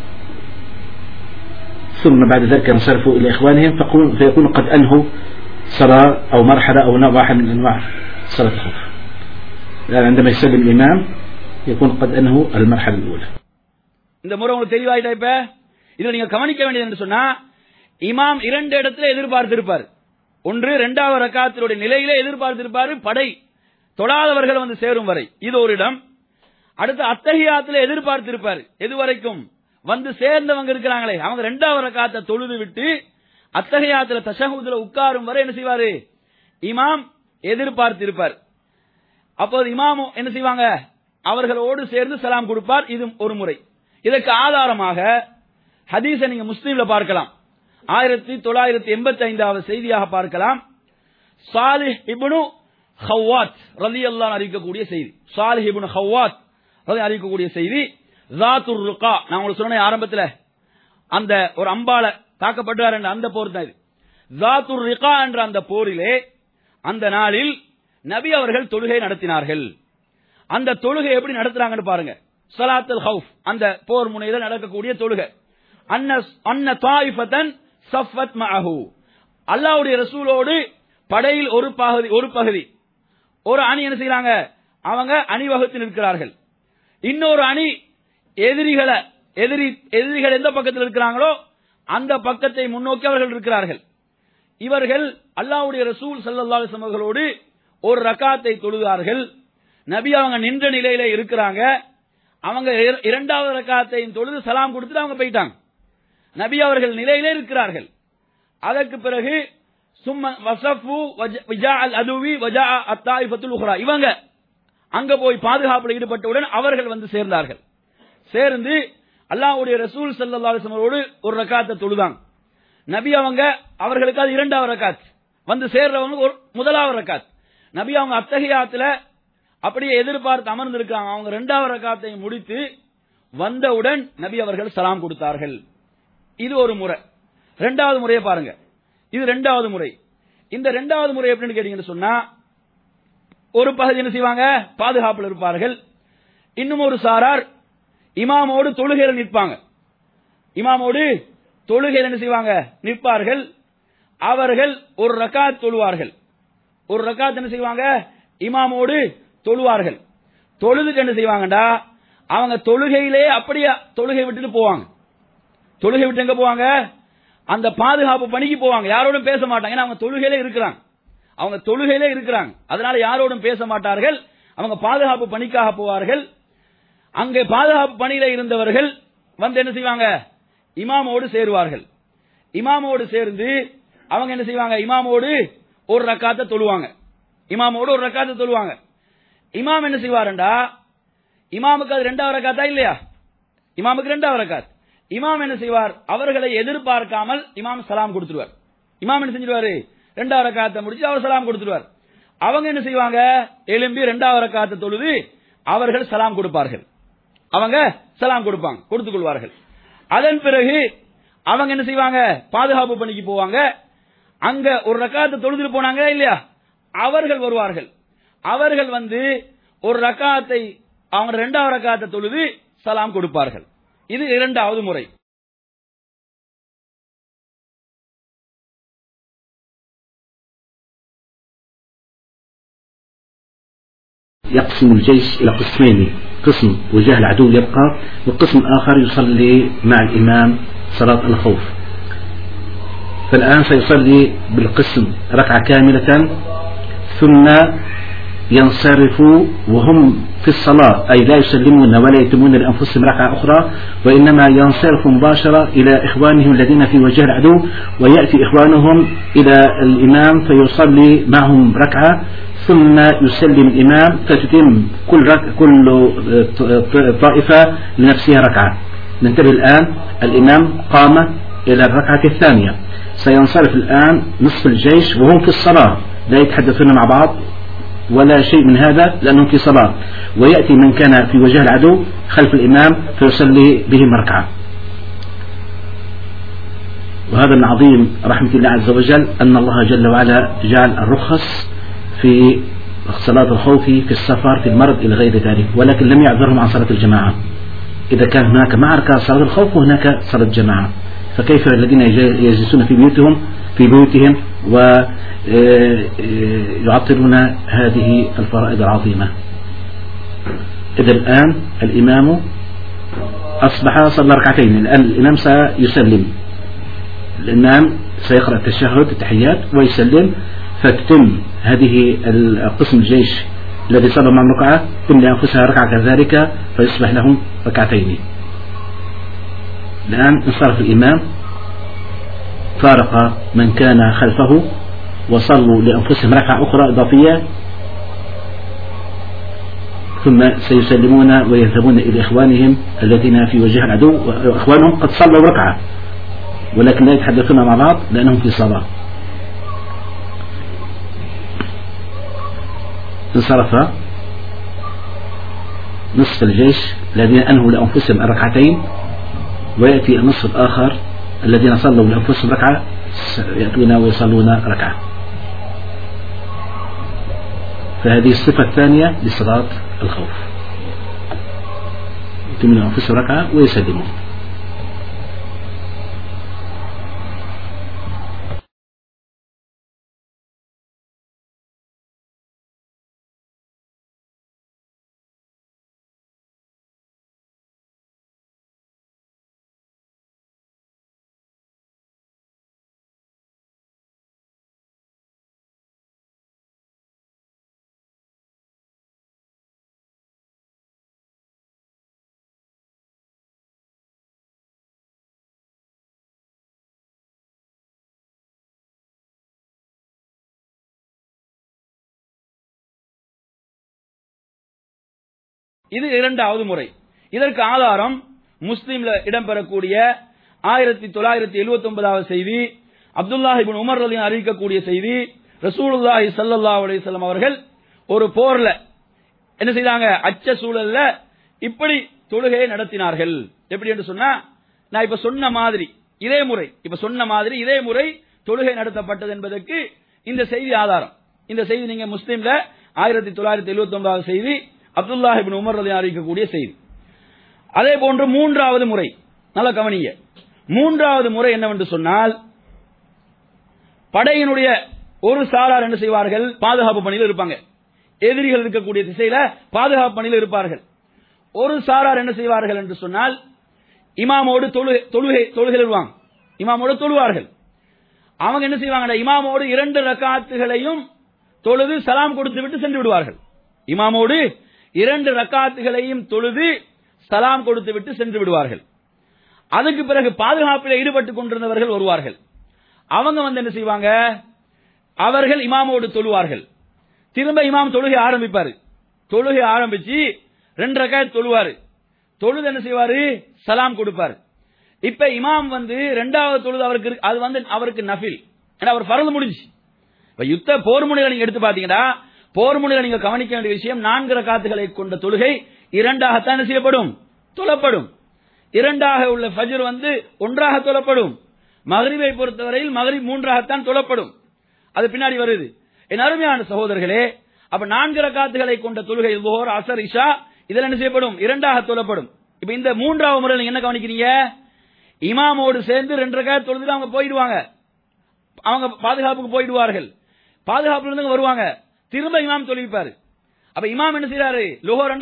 ثم بعد ذلك ينصرفوا إلى إخوانهم فيكون قد أنهوا صلاة أو مرحلة أو نوع واحد من أنواع صلاة الخوف. الآن عندما يسلم الإمام يكون قد أنهوا المرحلة الأولى. இந்த முறை உங்களுக்கு தெளிவாயிட்டா? இப்ப இதில் நீங்க கவனிக்க வேண்டியது என்று சொன்னா, இமாம் 2 இடத்துல எதிர்பார்த்திருப்பார். ஒன்று, 2வது ரக்காத்தினுடைய நிலையிலே எதிர்பார்த்திருப்பார், படை தொழாதவர்கள் வந்து சேரும் வரை, இது ஒரு இடம். அடுத்து அத்தஹியாத்துல எதிர்பார்த்திருப்பார், எதுவரைக்கும் வந்து சேர்ந்தவங்க இருக்கிறாங்களே அவங்க 2வது ரக்காத்தை தொழுது விட்டு அத்தஹியாத்துல தஷஹுதுல உட்காரும் வரை என்ன செய்வாரு, இமாம் எதிர்பார்த்திருப்பார். அப்போது இமாமும் என்ன செய்வாங்க, அவர்களோடு சேர்ந்து சலாம் கொடுப்பார். இது ஒரு முறை. இதற்கு ஆதாரமாக ஹதீஸை நீங்க முஸ்லிம்ல பார்க்கலாம். 1985வது செய்தியாக பார்க்கலாம். சாலிஹ் இப்னு ஹவ்வாத் ரலியல்லாஹு அறிவிக்கக்கூடிய செய்தி. சாலிஹ் இப்னு ஹவ்வாத் அறிவிக்கக்கூடிய செய்தி. ஜாத்துர் ருகா, நான் உங்களுக்கு சொன்ன ஆரம்பத்தில் அந்த ஒரு அம்பால தாக்கப்பட்டார் என்ற அந்த போர் தான் இது. ஜாத்துர் ருகா என்ற அந்த போரிலே அந்த நாளில் நபி அவர்கள் தொழுகை நடத்தினார்கள். அந்த தொழுகை எப்படி நடத்துறாங்கன்னு பாருங்க. ஸலாத்துல் ஹவுஃப், அந்த போர் முனையில் நடக்கக்கூடிய தொழுகை. அன்ன தாயிஃபதன் ஸஃபத் மஅஹு, அல்லாஹ்வுடைய ரசூலோடு படையில் ஒரு பகுதி ஒரு அணி என்ன செய்யறாங்க, அவங்க அணிவகுத்து நிற்கிறார்கள். இன்னொரு அணி எதிரிகள் எந்த பக்கத்தில் இருக்கிறாங்களோ அந்த பக்கத்தை முன்னோக்கி அவர்கள் இருக்கிறார்கள். இவர்கள் அல்லாஹ்வுடைய ரசூல் ஸல்லல்லாஹு அலைஹி வஸல்லம் அவர்களோடு ஒரு ரக்காத்தை தொழுதார்கள். நபி அவங்க நின்ற நிலையில இருக்கிறாங்க. அவங்க 2வது ரக்காத்தையும் தொழுது சலாம் கொடுத்துட்டு அவங்க போயிட்டாங்க. நபி அவர்கள் நிலையிலே இருக்கிறார்கள். அதற்கு பிறகு சும்ம வஸஃபு வஜாஅல் அதுவி வஜாஅ அத்தாயிஃபத்துல் உக்ரா, இவங்க அங்க போய் பாதுகாப்பில் ஈடுபட்டவுடன் அவர்கள் வந்து சேர்ந்தார்கள். சேர்ந்து அல்லாஹ்வுடைய ரசூல் ஸல்லல்லாஹு அலைஹி வஸல்லம் ஒரு ரக்காத்தை தொழுதாங்க. நபி அவங்க அவர்களுக்கு அது 2வது ரக்காத், வந்து சேர்றவங்க 1வது ரக்காத். நபி அவங்க அத்தஹியாத்துல அப்படியே எதிர்பார்த்து அமர்ந்திருக்காங்க. அவங்க 2வது ரக்காத்தை முடித்து வந்தவுடன் நபி அவர்கள் சலாம் கொடுத்தார்கள். இது ஒரு முறை. 2வது முறையை பாருங்க. இது 2வது முறை. இந்த 2வது முறை எப்படின்னு கேட்டீங்கன்னு சொன்னா, ஒரு பகுதி என்ன செய்வாங்க, பாதுகாப்பில் இருப்பார்கள். இன்னும் ஒரு சாரார் இமாமோடு தொழுகையில் நிற்பாங்க. இமாமோடு தொழுகையில் என்ன செய்வாங்க, நிற்பார்கள். அவர்கள் ஒரு ரக்காத் தொழுவார்கள். ஒரு ரக்காத் என்ன செய்வாங்க, இமாமோடு தொழுவார்கள். தொழுதுக்கு என்ன செய்வாங்கடா, அவங்க தொழுகையிலே அப்படியே தொழுகை விட்டுட்டு போவாங்க. தொழுகை விட்டு எங்க போவாங்க, அந்த பாதுகாப்பு பணிக்கு போவாங்க. யாரோடும் பேச மாட்டாங்க. ஏன்னா அவங்க தொழுகையிலே இருக்கிறாங்க. அவங்க தொழுகையிலே இருக்கிறாங்க. அதனால யாரோடும் பேச மாட்டார்கள். அவங்க பாதுகாப்பு பணிக்காக போவார்கள். அங்கே பாதுகாப்பு பணியில இருந்தவர்கள் வந்து என்ன செய்வாங்க, இமாமோடு சேருவார்கள். இமாமோடு சேர்ந்து அவங்க என்ன செய்வாங்க, இமாமோடு ஒரு ரக்காத்தை தொழுவாங்க. இமாமோடு ஒரு ரக்காத்தை தொழுவாங்க. இமாம் என்ன செய்வாருண்டா, இமாமுக்கு அது 2வது ரக்காத்தா இல்லையா, இமாமுக்கு 2வது ரக்காத். இமாம் என்ன செய்வார், அவர்களை எதிர்பார்க்காமல் இமாம் சலாம் கொடுத்துருவார். இமாம் என்ன செஞ்சிருவாரு, 2வது ரக்காத்தை முடிச்சு அவர் சலாம் கொடுத்துருவார். அவங்க என்ன செய்வாங்க, எழும்பி 2வது ரக்காத்தை தொழுது அவர்கள் சலாம் கொடுப்பார்கள். அவங்க சலாம் கொடுப்பாங்க, கொடுத்துக் கொள்வார்கள். அதன் பிறகு அவங்க என்ன செய்வாங்க, பாதுகாப்பு பணிக்கு போவாங்க. அங்க ஒரு ரக்காத்தை தொழுதுட்டு போனாங்க இல்லையா, அவர்கள் வருவார்கள். அவர்கள் வந்து ஒரு ரக்காத்தை அவங்க 2வது ரக்காத்தை தொழுது சலாம் கொடுப்பார்கள். இது 2வது முறை. يقسم الجيش إلى قسمين، قسم وجاه العدو يبقى، والقسم الآخر يصلي مع الإمام صلاة الخوف. فالآن سيصلي بالقسم ركعة كاملة ثم ينصرفوا وهم في الصلاة، أي لا يسلمون ولا يتمون لأنفسهم ركعة أخرى، وإنما ينصرفوا مباشرة إلى إخوانهم الذين في وجه العدو، ويأتي إخوانهم إلى الإمام فيصلي معهم ركعة ثم يسلم الإمام فتتم كل طائفة لنفسها ركعة. ننتبه الآن، الإمام قام إلى الركعة الثانية، سينصرف الآن نصف الجيش وهم في الصلاة، لا يتحدثون مع بعض ولا شيء من هذا لأنهم في صلاة، ويأتي من كان في وجه العدو خلف الإمام فيصلي بهم ركعة. وهذا من عظيم رحمة الله عز وجل أن الله جل وعلا جعل الرخص في صلاة الخوف في السفر في المرض إلى غير ذلك، ولكن لم يعذرهم عن صلاة الجماعة. إذا كان هناك معركة صلاة الخوف وهناك صلاة الجماعة، فكيف الذين يجلسون في بيوتهم ويعطلون هذه الفرائض العظيمة. إذا الآن الإمام أصبح صلى ركعتين، الآن الإمام سيسلم، الإمام سيقرأ التشهد التحيات ويسلم، فتتم هذه القسم الجيش الذي صلى مع ركعة تم لأنفسها ركعة كذلك فيصبح لهم ركعتين. الآن انصرف الإمام، فارق من كان خلفه وصلوا لأنفسهم ركعة أخرى إضافية، ثم سيسلمون ويذهبون إلى إخوانهم الذين في وجه العدو، وإخوانهم قد صلوا ركعة ولكن لا يتحدثون مع بعض لأنهم في صلاة. انصرف نصف الجيش الذين أنهوا لأنفسهم الركعتين، ويأتي النصف الآخر الذين صلوا لأنفسهم ركعة يأتون ويصلون ركعة. فهذه الصفة الثانية لصلاة الخوف، يأتون لأنفسهم ركعة ويسلمون. இது 2வது முறை. இதற்கு ஆதாரம் முஸ்லிம்ல இடம்பெறக்கூடிய 1979வது செய்தி, அப்துல்லாஹ் இப்னு உமர் ரலியல்லாஹு அறிவிக்கக்கூடிய செய்தி. ரசூலுல்லாஹி ஸல்லல்லாஹு அலைஹி வஸல்லம் அவர்கள் ஒரு போர்ல என்ன செய்தாங்க, அச்ச சூழல்ல இப்படி தொழுகையை நடத்தினார்கள். எப்படி என்று சொன்னா, நான் இப்ப சொன்ன மாதிரி இதே முறை தொழுகை நடத்தப்பட்டது என்பதற்கு இந்த செய்தி ஆதாரம். இந்த செய்தி நீங்க முஸ்லிம்ல 1979 செய்தி, அப்துல்லாஹ் இப்னு உமர் ரலியல்லாஹு அறிவிக்கக்கூடிய செய்தி. அதே போன்று மூன்றாவது முறை, நல்ல கவனிங்க, மூன்றாவது முறை என்னவென்று சொன்னால், படையினுடைய ஒரு சாரார் என்ன செய்வார்கள், பாதுகாப்பு பணியில் இருப்பாங்க. எதிரிகள் இருக்கக்கூடிய திசையில பாதுகாப்பு பணியில் இருப்பார்கள். ஒரு சாரார் என்ன செய்வார்கள் என்று சொன்னால், இமாமோடு தொழுகிறாங்க, இமாமோடு தொழுவார்கள். அவங்க என்ன செய்வாங்க, இமாமோடு 2 ரக்காத்துகளையும் தொழுது சலாம் கொடுத்து விட்டு சென்று விடுவார்கள். இமாமோடு 2 ரக்காத்துகளையும் தொழுது சலாம் கொடுத்து விட்டு சென்று விடுவார்கள். அதுக்கு பிறகு பாதுகாப்பில் ஈடுபட்டுக் கொண்டிருந்தவர்கள் வருவார்கள். அவங்க வந்து என்ன செய்வாங்க, அவர்கள் இமாமோடு தொழுவார்கள். திரும்ப இமாம் தொழுகை ஆரம்பிப்பாரு. தொழுகை ஆரம்பிச்சு 2 ரக்காத் தொழுவாரு. தொழுது என்ன செய்வாரு, சலாம் கொடுப்பாரு. இப்ப இமாம் வந்து 2வது தொழுது அவருக்கு நஃபில், அவர் ஃபர்து முடிஞ்சு. இப்ப யுத்த போர் முனையில நீங்க எடுத்து பாத்தீங்கன்னா, போர் முனையில நீங்க கவனிக்க வேண்டிய விஷயம், 4 ரக்காத்துகளை கொண்ட தொழுகை 2ஆகத்தான் செய்யப்படும், தொழப்படும். 2ஆக உள்ள ஃபஜ்ர் வந்து 1ஆக தொழப்படும். மக்ரிபை பொறுத்தவரையில் மக்ரிப் 3ஆகத்தான் தொழப்படும். அது பின்னாடி வருது. என் அருமையான சகோதரர்களே, அப்ப 4 ரக்காத்துகளை கொண்ட தொழுகை லுஹர், அஸர், இஷா இதெல்லாம் என்ன செய்யப்படும், 2ஆக தொழப்படும். இப்ப இந்த 3வது முறையில் நீங்க என்ன கவனிக்கிறீங்க, இமாமோடு சேர்ந்து 2 ரக்காத் தொழுது அவங்க போயிடுவாங்க, அவங்க பாதுகாப்புக்கு போயிடுவார்கள். பாதுகாப்புல இருந்து வருவாங்க, திரும்ப இமாம் தொழுவிப்பாரு. அப்ப இமாம் என்ன செய்யறாரு, லுஹர்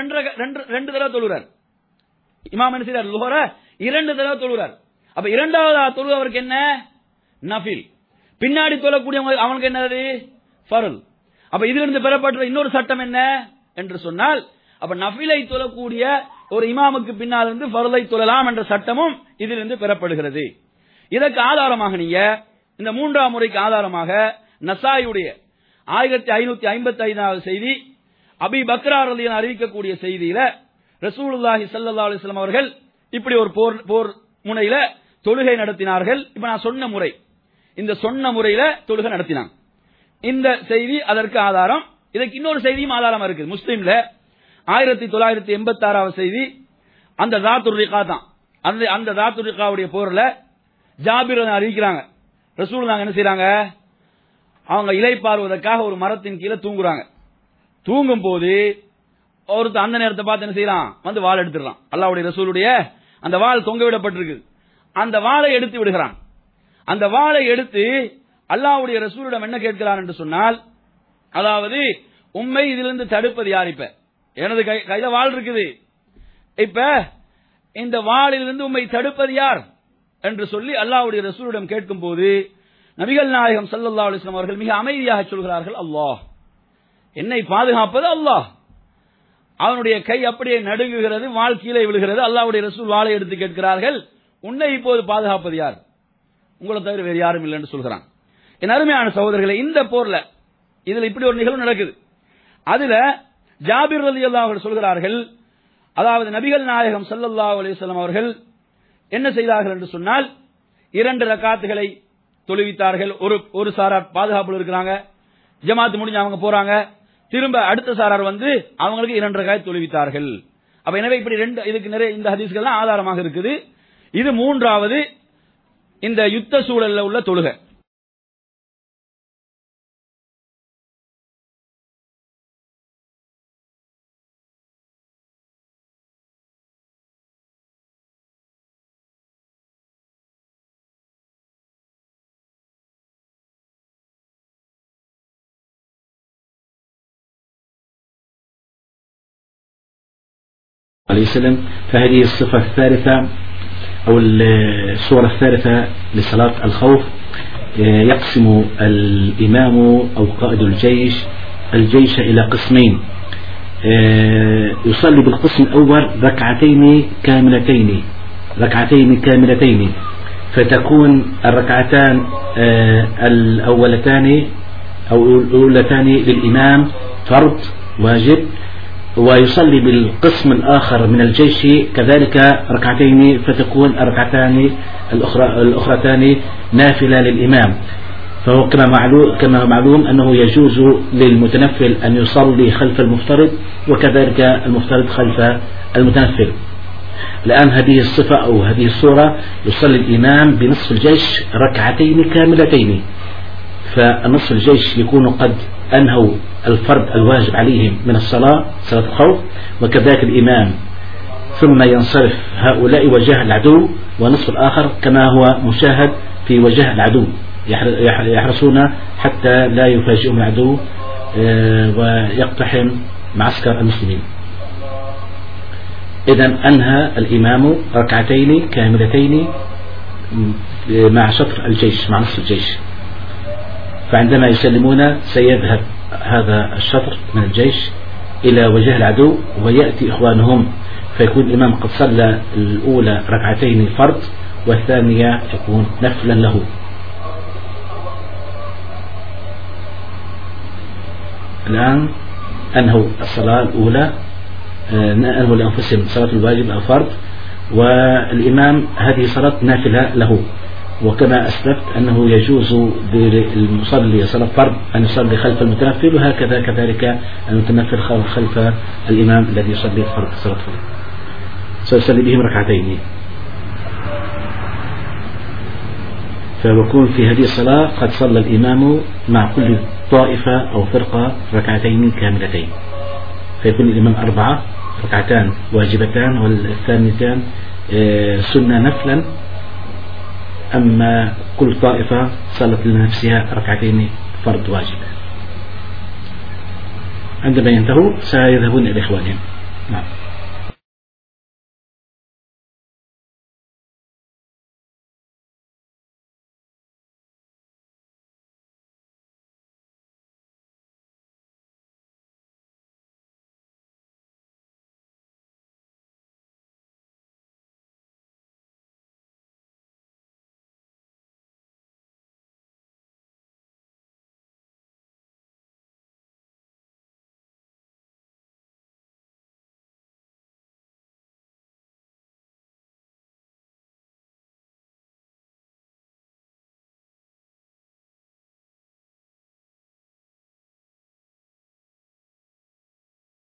2 தடவை தொழுறார். இமாம் என்ன செய்யறாரு, லுஹர 2 தடவை தொழுறார். அப்ப 2வது தொழு அவருக்கு என்ன, நஃபில். பின்னாடி தொழக்கூடியவங்க அவனுக்கு என்னது, ஃபர்ல். அப்ப இதிலிருந்து பெறப்பட்ட இன்னொரு சட்டம் என்ன என்று சொன்னால், அப்ப நஃபிலை தொழக்கூடிய ஒரு இமாமுக்கு பின்னால் இருந்து ஃபர்லை தொழலாம் என்ற சட்டமும் இதிலிருந்து பெறப்படுகிறது. இதற்கு ஆதாரமாக நீங்க இந்த 3ஆம் முறைக்கு ஆதாரமாக நசாயியுடைய 1555வது செய்தி, அபி பக்ரா ரலியல்லாஹு அறிவிக்கக்கூடிய செய்தியில ரசூலுல்லாஹி ஸல்லல்லாஹு அலைஹி வஸல்லம் அவர்கள் இப்படி ஒரு போர் முனையில தொழுகை நடத்தினார்கள். இப்ப நான் சொன்ன முறை, இந்த சொன்ன முறையில தொழுகை நடத்தினாங்க. இந்த செய்தி அதற்கு ஆதாரம். இதுக்கு இன்னொரு செய்தியும் ஆதாரமா இருக்குது. முஸ்லிம்ல 1986வது செய்தி, அந்த தாத்துர் ரிகா தான். அந்த தாத்துர் ரிகாவுடைய போர்ல ஜாபிர் அறிவிக்கிறாங்க, ரசூலுல்லாஹ் என்ன செய்றாங்க, அவங்க இலைப்பாறுவதற்காக ஒரு மரத்தின் கீழே தூங்குறாங்க. தூங்கும் போது ஒருத்தர் அந்த நேரத்தை பார்த்து என்ன செய்யறான், வந்து வாள் எடுத்துறான். அல்லாஹ்வுடைய ரசூலுடைய அந்த வாள் தொங்க விடப்பட்டிருக்கு, அந்த வாளை எடுத்து விடுகிறான். அந்த வாளை எடுத்து அல்லாஹ்வுடைய ரசூலிடம் என்ன கேட்கிறான் என்று சொன்னால், அதாவது உம்மை இதிலிருந்து தடுப்பது யார், இப்ப எனது கையில வாள் இருக்குது, இப்ப இந்த வாளிலிருந்து உம்மை தடுப்பது யார் என்று சொல்லி அல்லாஹ்வுடைய ரசூலிடம் கேட்கும் போது நபிகள் நாயகம் ஸல்லல்லாஹு அலைஹி வஸல்லம் அவர்கள் மிக அமைதியாக சொல்கிறார்கள், அல்லாஹ், என்னை பாதுகாப்பது அல்லாஹ். அவனுடைய கை அப்படியே நடுங்குகிறது, வாள் கீழே விழுகிறது. அல்லாஹ்வுடைய ரசூல் வாளை எடுத்து கேட்கிறார்கள், உன்னை இப்போது பாதுகாப்பது யார், உங்களை தவிர வேறு யாரும் இல்லை என்று சொல்கிறான். என் அருமையான சகோதரர்களே, இந்த போர்ல இதுல இப்படி ஒரு நிகழ்வு நடக்குது. அதுல ஜாபிர் ரலியல்லாஹு அன்ஹு சொல்கிறார்கள், அதாவது நபிகள் நாயகம் ஸல்லல்லாஹு அலைஹி வஸல்லம் அவர்கள் என்ன செய்தார்கள் என்று சொன்னால், 2 ரக்காத்துகளை தொழுவித்தார்கள். ஒரு சாரார் பாதுகாப்புல இருக்கிறாங்க, ஜமாத் முடிஞ்சு அவங்க போறாங்க, திரும்ப அடுத்த சாரார் வந்து அவங்களுக்கு 2 ரக்காத் தொழுவித்தார்கள். அப்ப எனவே இப்படி இதுக்கு நிறைய இந்த ஹதீஸ்கள்லாம் ஆதாரமாக இருக்குது. இது 3வது இந்த யுத்த சூழல்ல உள்ள தொழுகை. عليه السلام. فهذه الصفة الثالثة أو الصورة الثالثة لصلاة الخوف. يقسم الإمام أو قائد الجيش إلى قسمين. يصلي بالقسم الأول ركعتين كاملتين، فتكون الركعتان الأولتان أو الأولتان للإمام فرض واجب، ويصلي بالقسم الآخر من الجيش كذلك ركعتين، فتكون الركعتان الأخرتان نافلة للإمام. فهو كما معلوم أنه يجوز للمتنفل أن يصلي خلف المفترض، وكذلك المفترض خلف المتنفل. الآن هذه الصفة أو هذه الصورة يصلي الإمام بنصف الجيش ركعتين كاملتين، فالنصف الجيش يكون قد أنهوا الفرض الواجب عليهم من صلاة الخوف، وكذلك الإمام، ثم ينصرف هؤلاء وجه العدو، ونصف الآخر كما هو مشاهد في وجه العدو يحرصون حتى لا يفاجئهم العدو ويقتحم معسكر المسلمين. إذن أنهى الإمام ركعتين كاملتين مع شطر الجيش، مع نصف الجيش، فعندما يسلمون سيذهب هذا الشطر من الجيش إلى وجه العدو ويأتي إخوانهم، فيكون الإمام قد صلى الأولى ركعتين فرض والثانية تكون نفلا له. الآن أنهوا الصلاة الأولى، أنهوا لأنفسهم صلاة الواجب أو فرض، والإمام هذه صلاة نافلة له. وكما أسلفت أنه يجوز للمصلي صلاة فرض أن يصلي خلف المتنفل، وهكذا كذلك المتنفل خلف الإمام الذي يصلي فرض صلاة فرض سيصلي بهم ركعتين. فيكون في هذه الصلاة قد صلى الإمام مع كل طائفة أو فرقة ركعتين كاملتين، فيكون الإمام 4 ركعتان واجبتان والثانيتان سنة نفلا، أما كل طائفة صلت لنفسها ركعتين فرض واجب. عندما ينتهوا سيذهبون إلى إخوانهم. نعم.